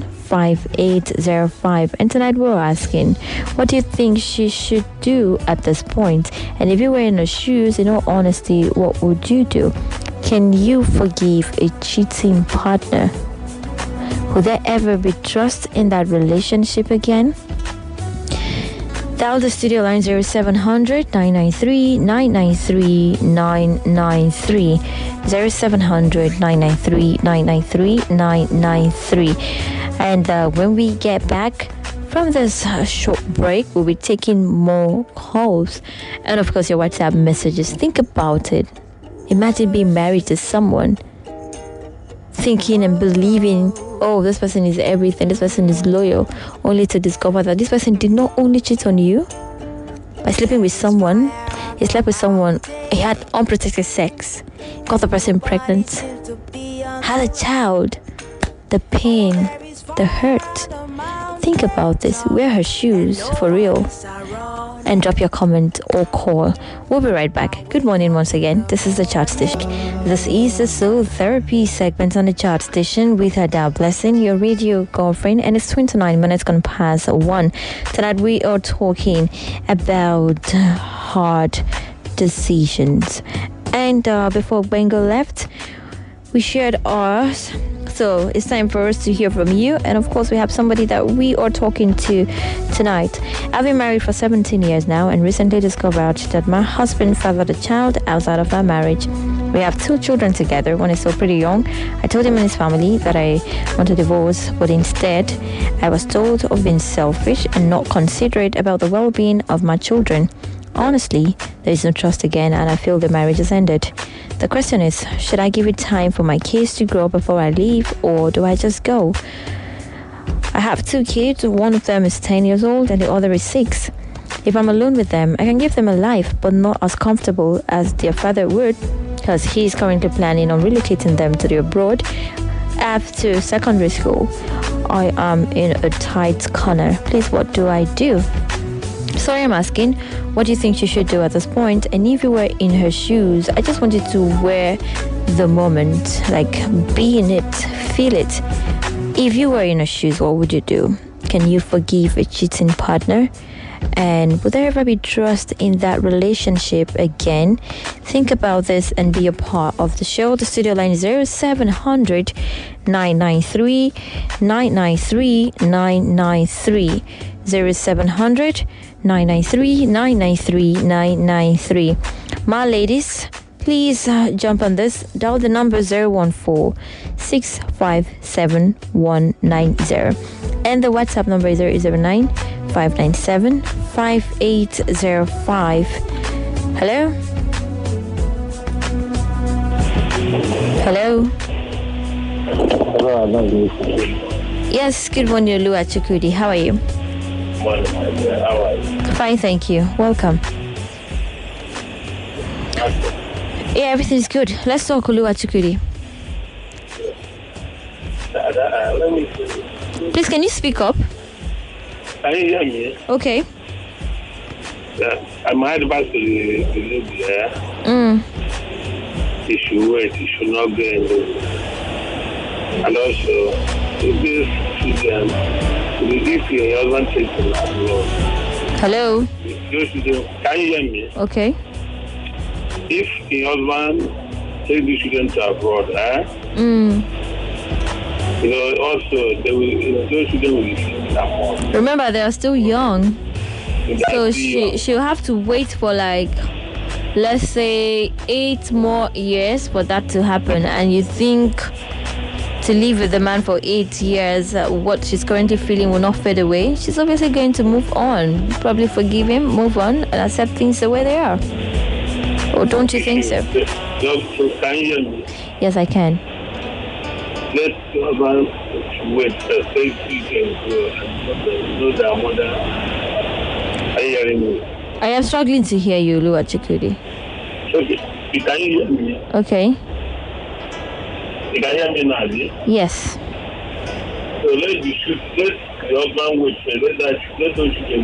5805. And tonight we're asking, what do you think she should do at this point? And if you were in her shoes, in all honesty, what would you do? Can you forgive a cheating partner? Will there ever be trust in that relationship again? Dial the studio line 0700 993 993 993 0700 993 993 993. And when we get back from this short break, we'll be taking more calls and of course your WhatsApp messages. Think about it. Imagine being married to someone, thinking and believing, oh, this person is everything, this person is loyal, only to discover that this person did not only cheat on you by sleeping with someone, he slept with someone, he had unprotected sex, got the person pregnant, had a child. The pain, the hurt. Think about this. Wear her shoes, for real. And drop your comment or call. We'll be right back. Good morning once again. This is the Chart Station. This is the Soul Therapy segment on the Chart Station with Ada Blessing, your radio girlfriend, and it's 29 minutes gone past 1. Tonight we are talking about hard decisions. And before Bengal left, we shared ours. So it's time for us to hear from you. And of course, we have somebody that we are talking to tonight. I've been married for 17 years now and recently discovered that my husband fathered a child outside of our marriage. We have 2 children together. One is still pretty young. I told him and his family that I want to divorce, but instead I was told of being selfish and not considerate about the well-being of my children. Honestly, there is no trust again and I feel the marriage has ended. The question is, should I give it time for my kids to grow before I leave, or do I just go? I have 2 kids. One of them is 10 years old and the other is 6. If I'm alone with them, I can give them a life, but not as comfortable as their father would, because he's currently planning on relocating them to the abroad after secondary school. I am in a tight corner. Please, what do I do? So I'm asking, what do you think she should do at this point? And if you were in her shoes, I just wanted to wear the moment, like be in it, feel it. If you were in her shoes, what would you do? Can you forgive a cheating partner? And will there ever be trust in that relationship again? Think about this and be a part of the show. The studio line is 0700 993 993 993. 0700 993 993 993. My ladies, please jump on this. Dial the number 014 657 190. And the WhatsApp number is 009 597 5805. Hello? Hello? Yes, good morning, Lua Chukudi. How are you? Fine, thank you. Welcome. Yeah, everything's good. Let's talk, Lua Chukudi. Please, can you speak up? Can you hear me? Okay. I'm advice to the lady there. He should wait. He should not go anywhere. And also, if this children, if your husband takes them abroad. Hello? Those children, can you hear me? Okay. If your husband takes the children to abroad, also, they will, those children will be feeling that more. Remember, they are still young. So she'll have to wait for let's say 8 more years for that to happen. And you think to live with the man for 8 years, what she's currently feeling will not fade away? She's obviously going to move on, probably forgive him, move on, and accept things the way they are. Or don't you think so? Can you hear me? Yes, I can. Let your husband wait for 3 days to know their mother. Are you hearing me? I am struggling to hear you, Lua Chukudi. Okay. Can you hear me? Okay. You can hear me now, yes? So let the husband wait for let those children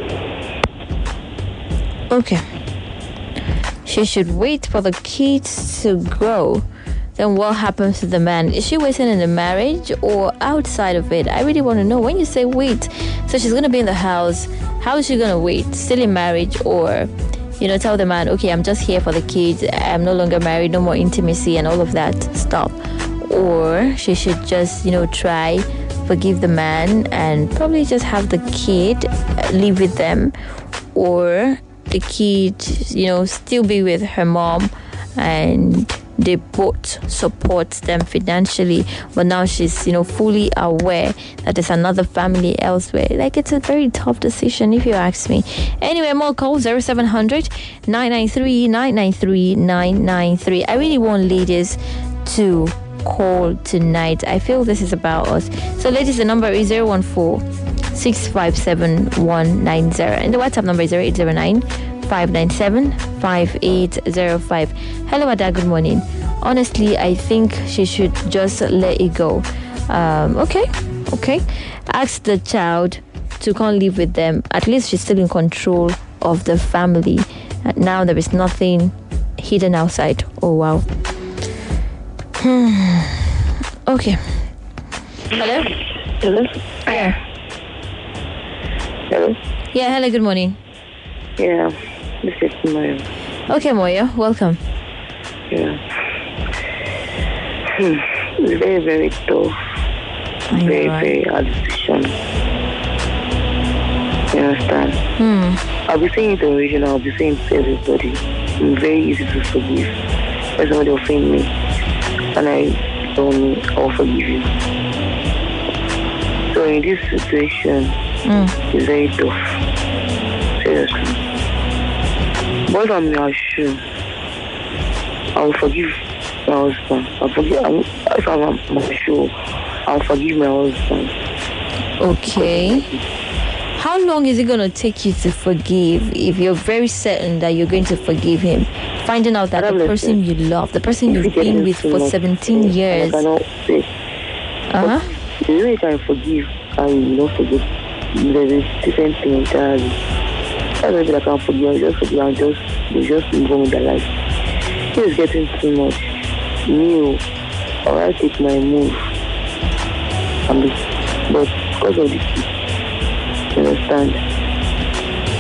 go. Okay. She should wait for the kids to grow. Then what happens to the man? Is she waiting in the marriage or outside of it? I really want to know. When you say wait, so she's going to be in the house. How is she going to wait? Still in marriage? Or, tell the man, okay, I'm just here for the kids. I'm no longer married, no more intimacy and all of that stuff. Or she should just, try, forgive the man and probably just have the kid live with them. Or the kid, still be with her mom and they both support them financially, but now she's fully aware that there's another family elsewhere. It's a very tough decision if you ask me. Anyway, more calls 0700 993 993 993. I really want ladies to call tonight. I feel this is about us. So ladies, the number is 014 657 190 and the WhatsApp number is 0809 597 5805. Hello, Ada. Good morning. Honestly, I think she should just let it go. Okay. Ask the child to come live with them. At least she's still in control of the family. Now there is nothing hidden outside. Oh wow. Okay. Hello. Yeah. Hello. Yeah. Hello. Good morning. Yeah. This is Moya. Okay, Moya, welcome. Yeah. It's very, very tough. Very, very hard decision. You understand? I'll be saying it to original, I'll be saying it to everybody. I'm very easy to forgive. When somebody offend me and I'll forgive you. So in this situation, it's very tough. Seriously. But I'm not sure. I'll forgive my husband. I'll forgive my husband. Okay. How long is it going to take you to forgive if you're very certain that you're going to forgive him? Finding out that the person you love, the person you've been with for 17 years. I cannot say. The way you can forgive and not forgive, there is different things entirely. I don't think I can forgive. I just move on with their life. He is getting too much. Or I take my move. But because of the kids, you understand?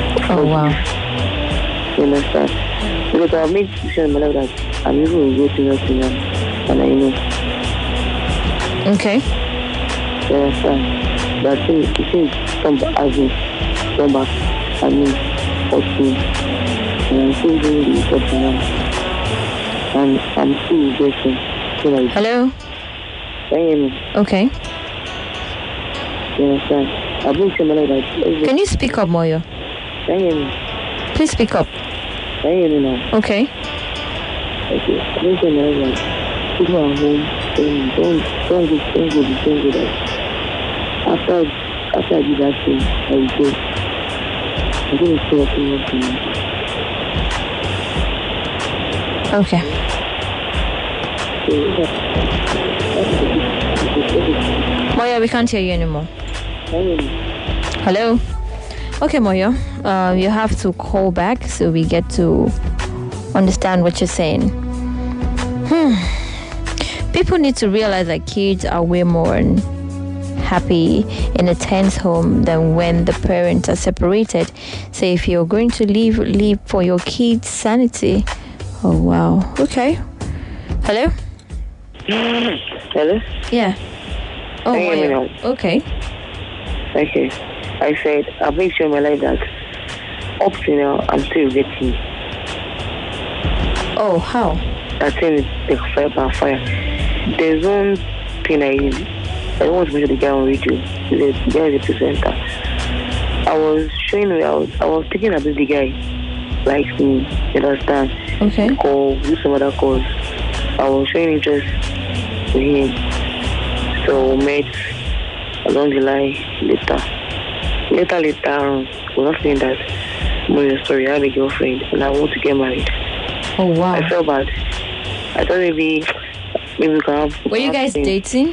Oh, wow. You understand? Because I've made decisions in my life that I'm even regretting nothing now, and I know. Okay. You understand? But the thing come back and me, hurt me. And I'm still doing the talking now. And I'm still regretting. Hello? Can you hear me? Okay. You understand? I've been saying my life that... Can you speak up, Moyo? Can you hear me? Please speak up. Can you hear me now? Okay. Okay. I've been saying my life that people are home, don't go that. After I do that thing, I will go. I'm going to say something else. Okay. Moyo, we can't hear you anymore. Hello? Okay, Moyo. You have to call back so we get to understand what you're saying. People need to realize that kids are way more happy in a tense home than when the parents are separated. So if you're going to leave for your kids' sanity. Oh, wow. Okay. Hello? Hello? Yeah. Oh, Moyo. Okay. Okay. I said, I've been sure in my life that up to now, I'm still getting. Oh, how? That thing is like fire by fire. There's one thing I don't want to mention the guy on radio. The guy is a presenter. I was showing I was thinking about the guy likes me, you understand? Okay. Or do some other calls. I was showing interest to him. So we met along the line later. Later, we're not saying that Moyo's story. I have a girlfriend and I want to get married. Oh, wow. I felt bad. I thought maybe we can have... Were you guys dating?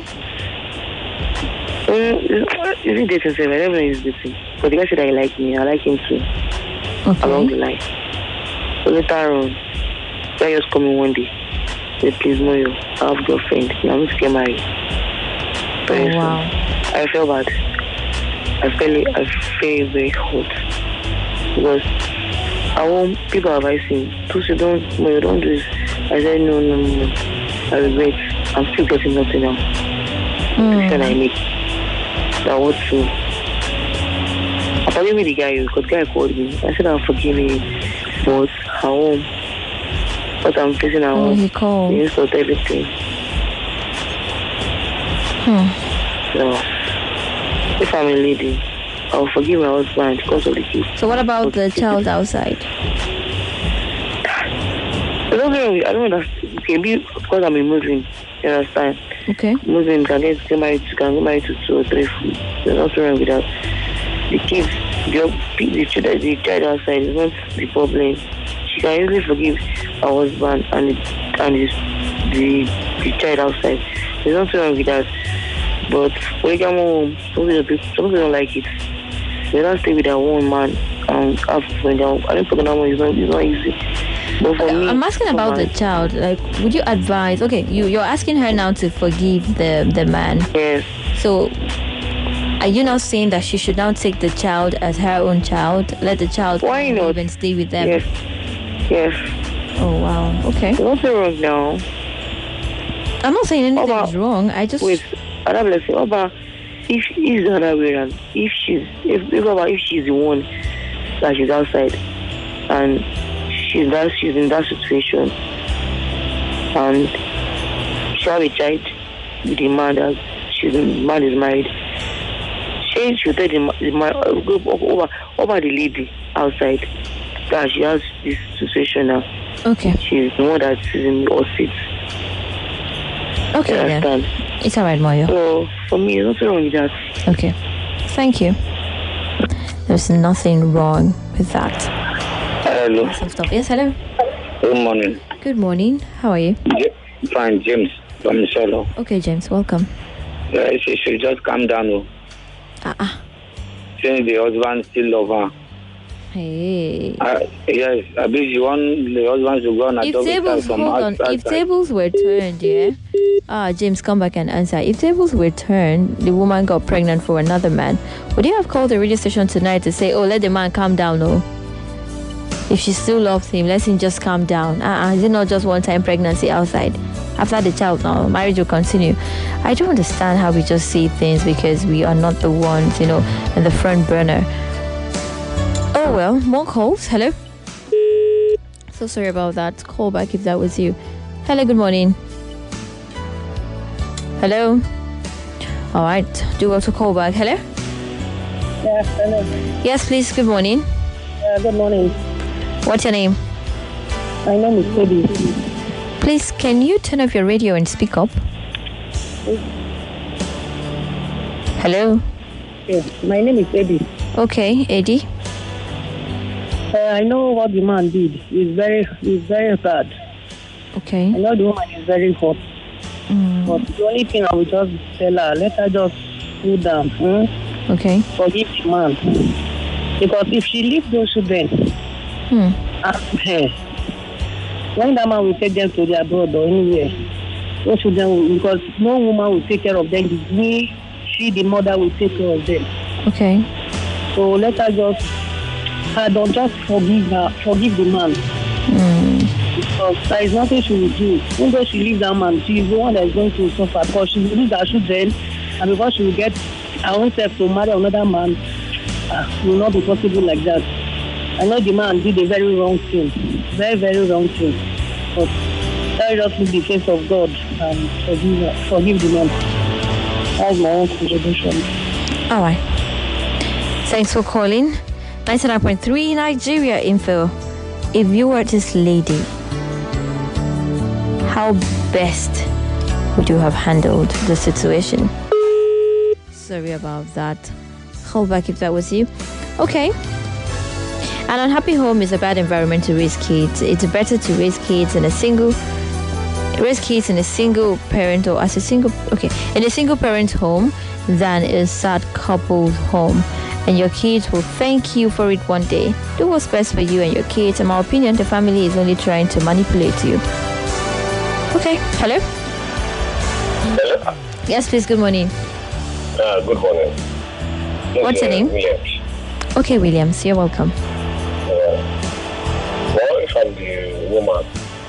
Isn't dating, sir? I don't know he's dating. But the guy said I like me. I like him too. Okay. Along the line. So later on, guy just coming one day. Said, please, Moyo, I have a girlfriend and I want to get married. Oh, wow. I felt bad. I felt very hot. Because I want people advising. Tusi, don't do this. I said, no. I regret. I'm still getting nothing now. Decision I make. So I want to. I forgive me the guy because the guy called me. I said I'll forgive me, but at home, what I'm facing at home, he called. He insult everything. So if I'm a lady, I'll forgive my husband because of the kids. So what about the child outside? I don't know. Okay, because I'm a Muslim, you understand? Okay. Muslims can get married to 2 or 3. There's nothing wrong with that. The kids, the child outside is not the problem. She can easily forgive her husband and the child outside. There's nothing wrong with that. But when you come home, some people don't like it. They don't stay with their one man and have when they're it's not easy. But for me, I'm asking about the child. Like, would you advise? Okay, you're asking her now to forgive the man. Yes. So, are you now saying that she should now take the child as her own child? Let the child live and stay with them? Yes. Oh, wow. Okay. There's nothing wrong now. I'm not saying anything is wrong. I just... Wait, another blessing. Oba, if it's the other way around, if she's the one that she's outside and she's in that situation and she have a child with the man that man is married, she should tell the man over the lady outside that she has this situation now. Okay. She's the one that is in the seat. Okay, then. It's alright, Moyo. So, for me, there's nothing wrong with that. Okay. Thank you. There's nothing wrong with that. Hello. Yes, hello. Good morning. Good morning. How are you? Fine, James from Michelle. Okay, James, welcome. She should just calm down. Uh-uh. Since the husband still love her. Hey. Yes, I bet you want the husband to go and adopt a child from outside. If tables were turned, James, come back and answer. If tables were turned, the woman got pregnant for another man, would you have called the radio station tonight to say, let the man calm down, no? If she still loves him, let him just calm down. Is it not just one-time pregnancy outside? After the child, now marriage will continue. I don't understand how we just see things because we are not the ones, in the front burner. Oh well, more calls. Hello. So sorry about that. Call back if that was you. Hello, good morning. Hello. All right, do well to call back. Hello. Yes, hello. Yes, please. Good morning. Good morning. What's your name? My name is Eddie. Please, can you turn off your radio and speak up? Hello? Yes, my name is Eddie. Okay, Eddie. I know what the man did. It's very bad. Okay. I know the woman is very hot. But the only thing I will just tell her, let her just cool down. Okay. Forgive the man. Because if she leaves those children, when that man will take them to their abroad or anywhere, those children will, because no woman will take care of them. She, the mother, will take care of them. Okay. So let her just, don't just forgive the man. Because there is nothing she will do. Even though she leaves that man, she is the one that is going to suffer. Because she will lose her children, and because she will get her own self to marry another man, it will not be possible like that. I know the man did a very wrong thing. Very, very wrong thing. But let us look the face of God and forgive the man. That's my own contribution. All right. Thanks for calling. 99.3 Nigeria Info. If you were this lady, how best would you have handled the situation? Sorry about that. Call back if that was you. Okay. An unhappy home is a bad environment to raise kids. It's better to raise kids in a single parent or as a single parent home than a sad couple's home. And your kids will thank you for it one day. Do what's best for you and your kids. In my opinion, the family is only trying to manipulate you. Okay. Hello? Hello? Yes, please. Good morning. Good morning. What's your name? Williams. Okay, Williams. You're welcome. Well, if I'm the woman,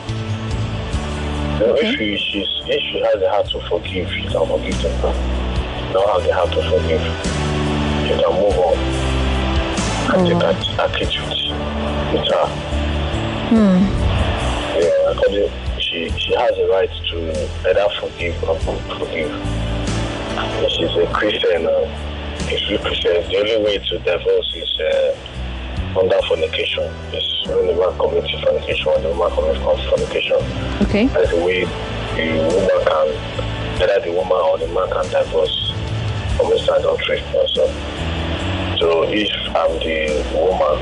if she has the heart to forgive, she can forgive them. Don't have the heart to forgive, she can move on and take her kids with her. Yeah, because she has a right to either forgive or not forgive. If she's a Christian, the only way to divorce is under fornication. It's when the man commits fornication and the woman commits fornication. Okay. That's the way either the woman or the man can divorce from this adultery also. So if I'm the woman,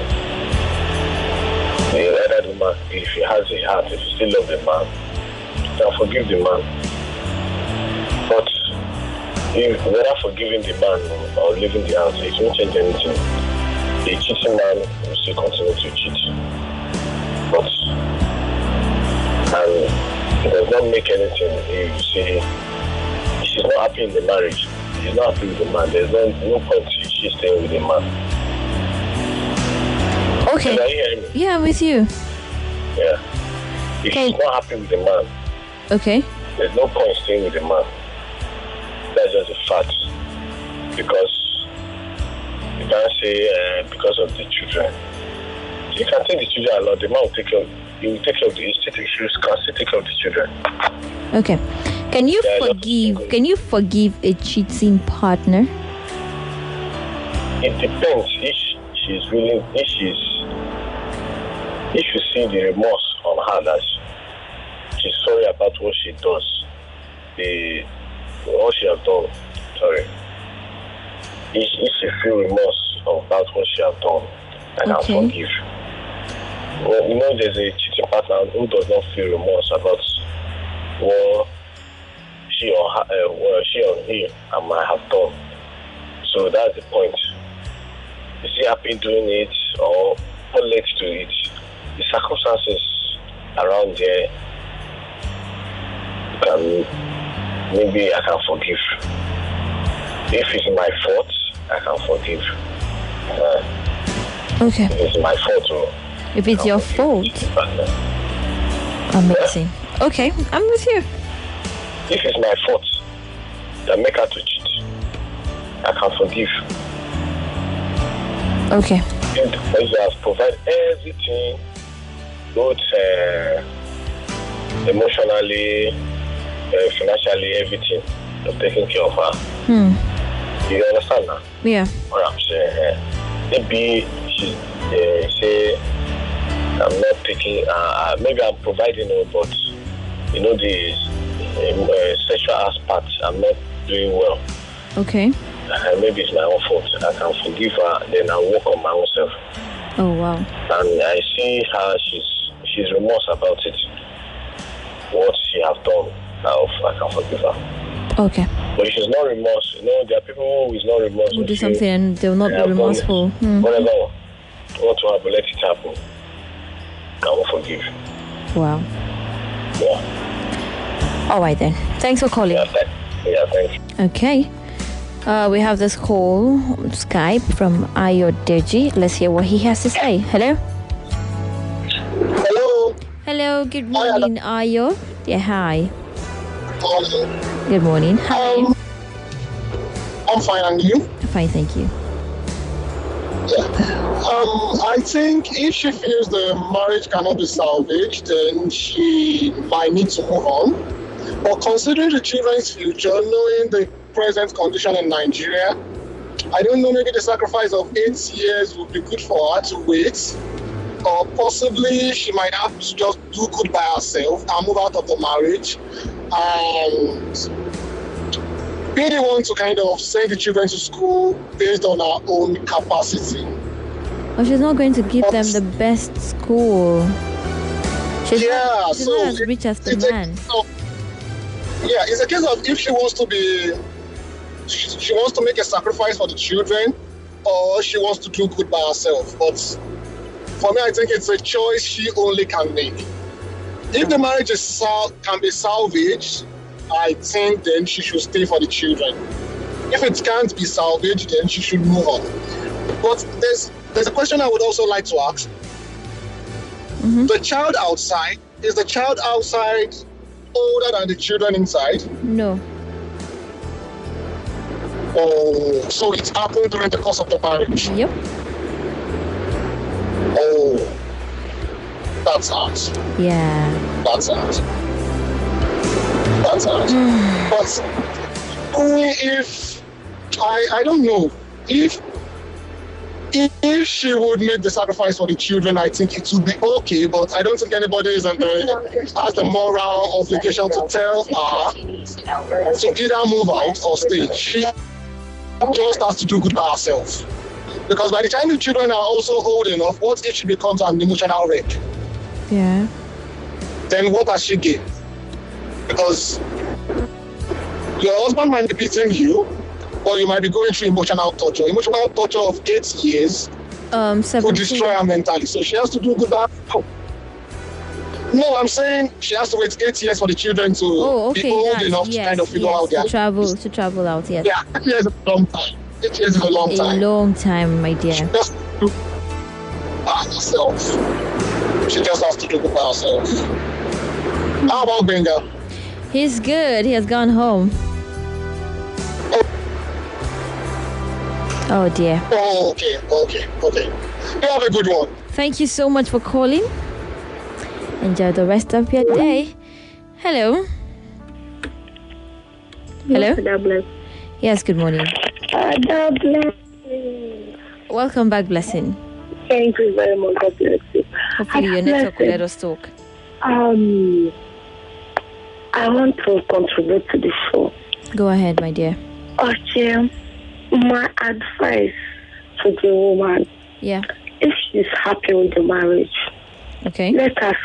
either the man, if he has a heart, if he still loves the man, you can forgive the man. But if whether forgiving the man or leaving the house, it won't change anything. The cheating man will still continue to cheat. But it does not make anything. You see, she's not happy in the marriage. She's not happy with the man. There's no point she's staying with the man. Okay. Can you hear me? Yeah, I'm with you. Yeah. If she's not happy with the man, okay, there's no point staying with the man. That's just a fact. Because you can't say because of the children. You can take the children along. The man will take care of. He will take care of the institutions. Can still take care of the children. Okay. Can you forgive? Can you forgive a cheating partner? It depends. If she's willing, if you see the remorse on her that she's sorry about what she does, what she has done. Sorry. If she feel remorse about what she has done, I can forgive. Well, there's a cheating partner who does not feel remorse about what she or he might have done. So that's the point. Is he happy doing it, or what led to it, the circumstances around there, maybe I can forgive. If it's my fault, I can forgive. Okay. If it's my fault, if it's your fault. Amazing. Okay, I'm with you. If it's my fault that make her to cheat, I can forgive. Okay. If you have provided everything, both emotionally, financially, everything, of taking care of her. You understand now? Yeah. What I'm saying? Maybe she say I'm not taking. Maybe I'm providing her, but the sexual aspect I'm not doing well. Okay. Maybe it's my own fault. I can forgive her. Then I'll work on my own self. Oh wow. And I see her. She's remorse about it. What she have done. I can forgive her. Okay. But if she's not remorse, there are people who is not remorse. Who do something and they will not be remorseful. Whatever. What to happen, let it happen. I will forgive. Wow. Yeah. All right then. Thanks for calling. Yeah, thanks. Okay. We have this call on Skype from Ayo Deji. Let's hear what he has to say. Hello. Hello. Hello. Good morning, Ayo. Yeah, hi. Good morning. Hi. I'm fine, and you? Fine, thank you. Yeah. I think if she feels the marriage cannot be salvaged, then she might need to move on. But considering the children's future, knowing the present condition in Nigeria, I don't know, maybe the sacrifice of 8 years would be good for her to wait. Or possibly she might have to just do good by herself and move out of the marriage and be the one to kind of send the children to school based on her own capacity. Well, she's not going to give them the best school. She's not as rich as the man. It's a case of if she wants to she wants to make a sacrifice for the children, or she wants to do good by herself. But for me, I think it's a choice she only can make. If the marriage can be salvaged, I think then she should stay for the children. If it can't be salvaged, then she should move on. But there's a question I would also like to ask. The child outside, is the child outside older than the children inside? No. Oh, so it happened during the course of the marriage? Yep. Oh, that's hard. Yeah. That's hard. That's hard. But if I don't know, if she would make the sacrifice for the children, I think it would be okay. But I don't think anybody has the moral obligation to tell her to either move out or stay. She just has to do good by herself. Because by the time the children are also old enough, what if she becomes an emotional wreck? Yeah. Then what has she gained? Because your husband might be beating you, or you might be going through emotional torture. Emotional torture of 8 years would destroy her mentally. So she has to do good by herself. No, I'm saying she has to wait 8 years for the children to be old enough to kind of figure out their to travel out, yes. Yeah, 8 years is a long time. 8 years is a long time. A long time, my dear. She just do by herself. She just has to do it by herself. How about Benga? He's good. He has gone home. Oh dear. Oh, okay. You have a good one. Thank you so much for calling. Enjoy the rest of your day. Hello. Hello. Yes, good morning. God bless. Welcome back, Blessing. Thank you very much. God bless you. Hopefully your network will let us talk. I want to contribute to the show. Go ahead, my dear. Okay. My advice to the woman. Yeah. If she's happy with the marriage, okay, let her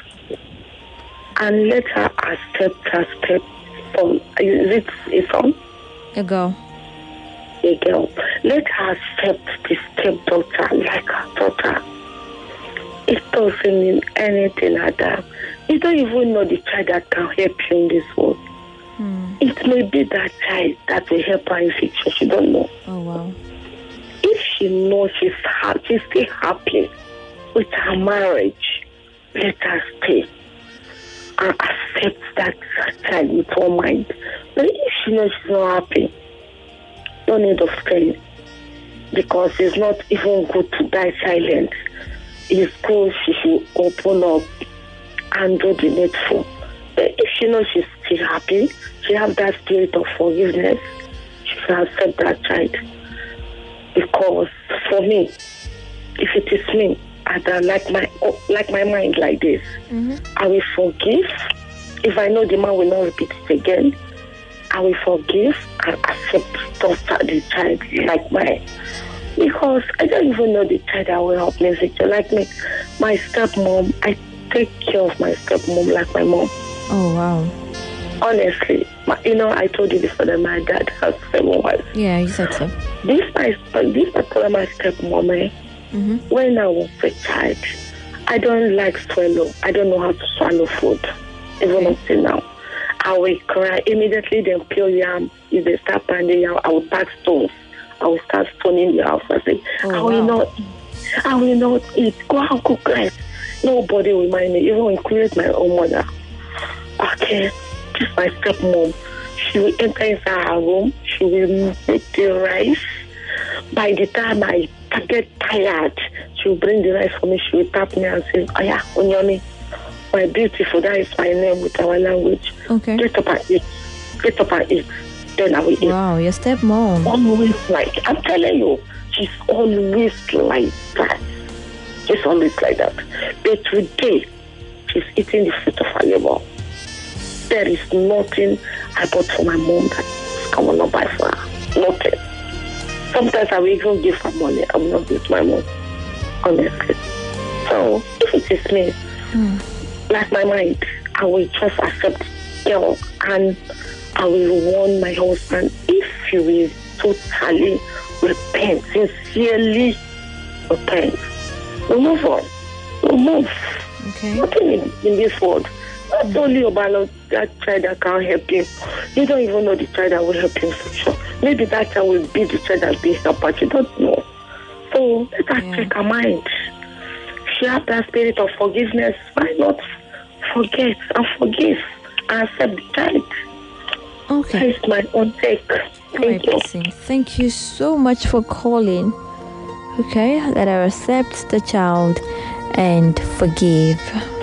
accept her step from. Is it a son? A girl. A girl. Let her accept the stepdaughter like her daughter. It doesn't mean anything, Adam. You don't even know the child that can help you in this world. It may be that child that will help her in future. She don't know. Oh, wow. If she knows she's still happy with her marriage, let her stay and accept that child with her mind. But if she knows she's not happy, no need of staying. Because it's not even good to die silent. It's good she should open up and do the needful. But if she knows she's still happy, she has that spirit of forgiveness, she should accept that child. Because for me, if it is me, I don't like my mind like this. I will forgive. If I know the man will not repeat it again, I will forgive and accept the child like mine. Because I don't even know the child that will help me in future. Like me, my stepmom, I take care of my stepmom like my mom. Oh, wow. Honestly, I told you before that my dad has 7 wives. Yeah, you said so. This particular my stepmom, when I was a child, I don't like swallow. I don't know how to swallow food, even until now. I will cry immediately. Then peel yam. If they start pounding yam, I will pack stones. I will start stoning the house. I say, I will not eat. Go and cook rice. Nobody will mind me, even including my own mother. Okay, this is my stepmom. She will enter inside her room. She will make the rice. By the time I get tired, she will bring the rice for me. She will tap me and say, "Oh yeah, Onyoni, my beautiful, that is my name with our language. Okay. Get up and eat. Get up and eat." Then I will eat. Wow, your stepmom. Always I'm telling you, she's always like that. She's always like that. But today, she's eating the fruit of her labor. There is nothing I bought for my mom that I will not buy for her. Nothing. Sometimes I will even give her money. I will not give to my mom. Honestly. So, if it is me, like my mind, I will just accept help and I will warn my husband if you will totally repent, sincerely repent. We'll move on. We'll move. Okay. Nothing in this world. Not only about that child that can help you. You don't even know the child that will help you in future. Maybe that child will be the child that will help, but you don't know. So let us check our mind. She has that spirit of forgiveness. Why not forget and forgive and accept the child? Okay. That is my own take. Thank you. Thank you so much for calling. Okay, that I accept the child and forgive.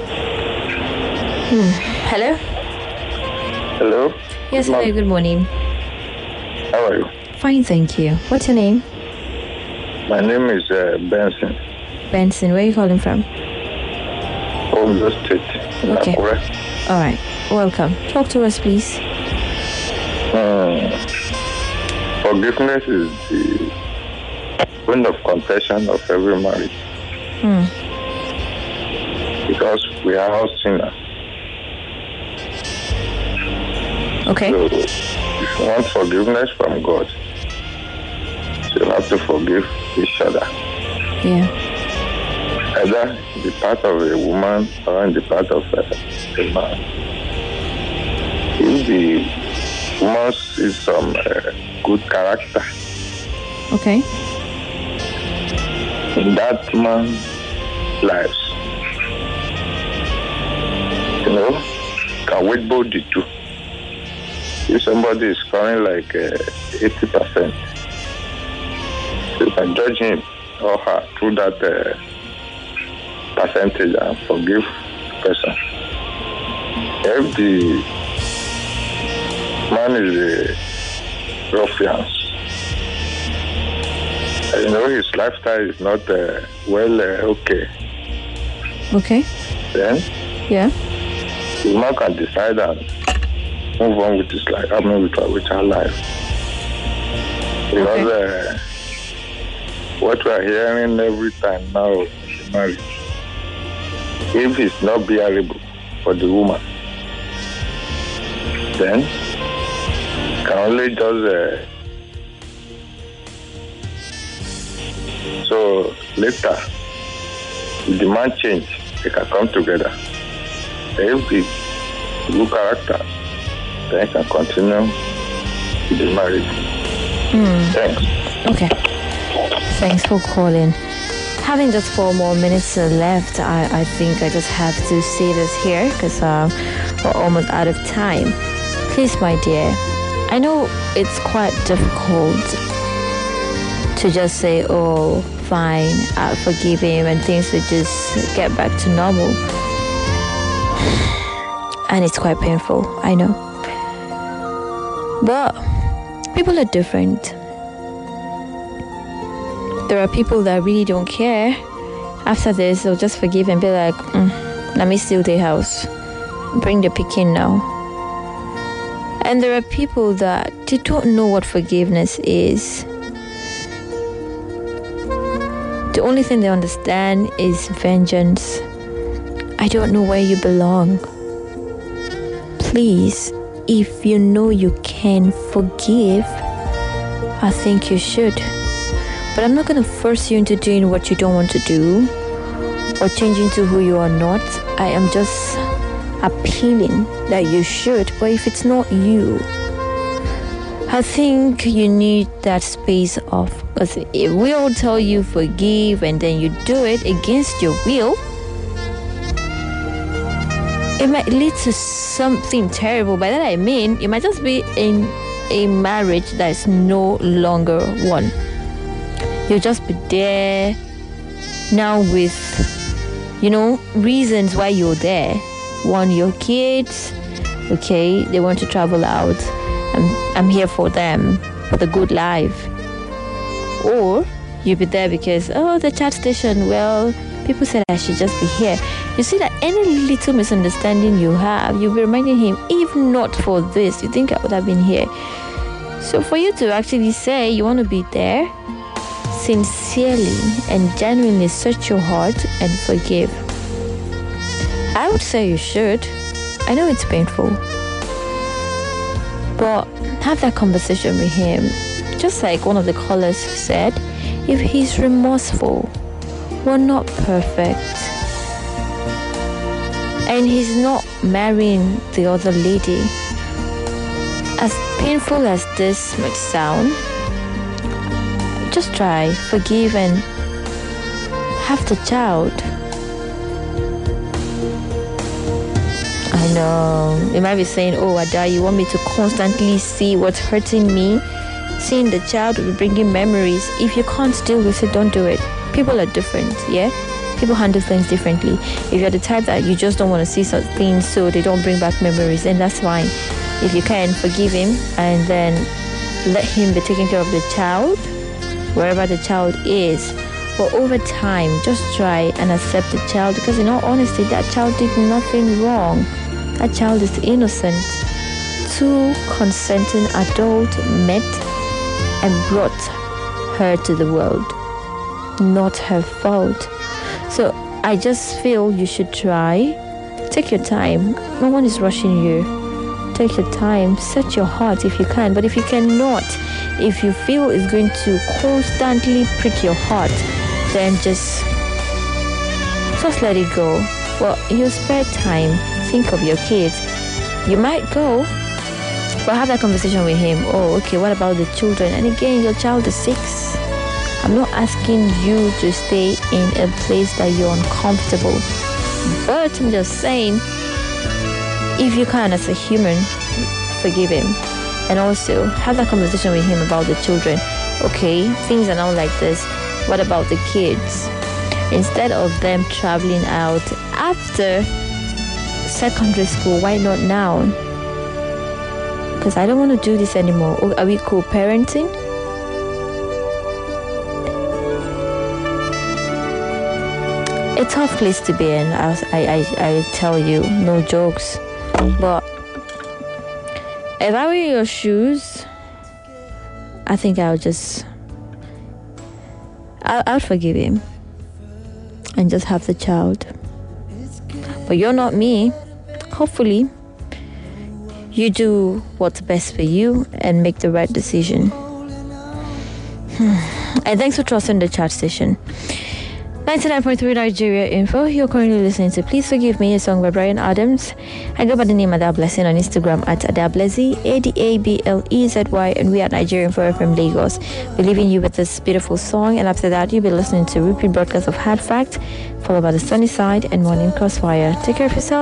Hello? Hello? Yes, hello, good morning. How are you? Fine, thank you. What's your name? My name is Benson. Benson, where are you calling from? Ondo State. Okay. Akure. All right, welcome. Talk to us, please. Forgiveness is the point of confession of every marriage. Because we are all sinners. Okay. So if you want forgiveness from God, you have to forgive each other. Yeah. Either in the part of a woman or in the part of a man. If the woman sees some good character okay, in that man's lives, can weight both the two. If somebody is scoring like 80%, you can judge him or her through that percentage and forgive the person. If the man is a ruffian, his lifestyle is not okay. Okay. Then, yeah, the man can decide and move on with his life, with her life. Because what we are hearing every time now in the marriage, if it's not bearable for the woman, then can only just so later if the man change, they can come together. If the good character, then can continue with the marriage. Thanks. Okay. Thanks for calling. Having just 4 more minutes left, I think I just have to say this here because we're almost out of time. Please, my dear, I know it's quite difficult to just say, oh, fine, I'll forgive him and things will just get back to normal. And it's quite painful, I know. But people are different. There are people that really don't care. After this, they'll just forgive and be like, let me steal the house. Bring the pikin now. And there are people that they don't know what forgiveness is. The only thing they understand is vengeance. I don't know where you belong. Please, if you know you can forgive, I think you should. But I'm not going to force you into doing what you don't want to do or changing to who you are not. I am just appealing that you should. But if it's not you, I think you need that space off. Because if we all tell you forgive and then you do it against your will, it might lead to something terrible. By that I mean, it might just be in a marriage that is no longer one. You'll just be there now with, reasons why you're there. One, your kids, okay, they want to travel out. I'm here for them, for the good life. Or you'll be there because, the chat station, well, people said I should just be here. You see that any little misunderstanding you have, you'll be reminding him, if not for this, you think I would have been here. So for you to actually say you want to be there, sincerely and genuinely search your heart and forgive. I would say you should. I know it's painful. But have that conversation with him. Just like one of the callers said, if he's remorseful, we're not perfect. And he's not marrying the other lady. As painful as this might sound, just try, forgive and have the child. I know, you might be saying, Ada, you want me to constantly see what's hurting me? Seeing the child will be bringing memories. If you can't deal with it, don't do it. People are different, yeah? People handle things differently. If you're the type that you just don't want to see such things so they don't bring back memories, then that's fine. If you can, forgive him and then let him be taking care of the child wherever the child is. But over time, just try and accept the child, because in all honesty, that child did nothing wrong. That child is innocent. 2 consenting adults met and brought her to the world. Not her fault. So I just feel you should try. Take your time. No one is rushing you. Take your time. Set your heart if you can. But if you cannot, if you feel it's going to constantly prick your heart, then just let it go. Well, you spare time. Think of your kids. You might go, but have that conversation with him. Okay, what about the children? And again, your child is 6. I'm not asking you to stay in a place that you're uncomfortable. But I'm just saying, if you can, as a human, forgive him. And also, have that conversation with him about the children. Okay, things are not like this. What about the kids? Instead of them traveling out after secondary school, why not now? Because I don't want to do this anymore. Are we co-parenting? A tough place to be in, I tell you, no jokes. But if I were in your shoes, I think I'll forgive him and just have the child. But you're not me. Hopefully, you do what's best for you and make the right decision. And thanks for trusting the chat station. 99.3 Nigeria Info. You're currently listening to Please Forgive Me, a song by Brian Adams. I go by the name Ada Blessing on Instagram at Adablezi, ADABLEZY, and we are Nigerian Info from Lagos. We're leaving you with this beautiful song, and after that, you'll be listening to repeat broadcast of Hard Fact, followed by The Sunny Side and Morning Crossfire. Take care of yourself.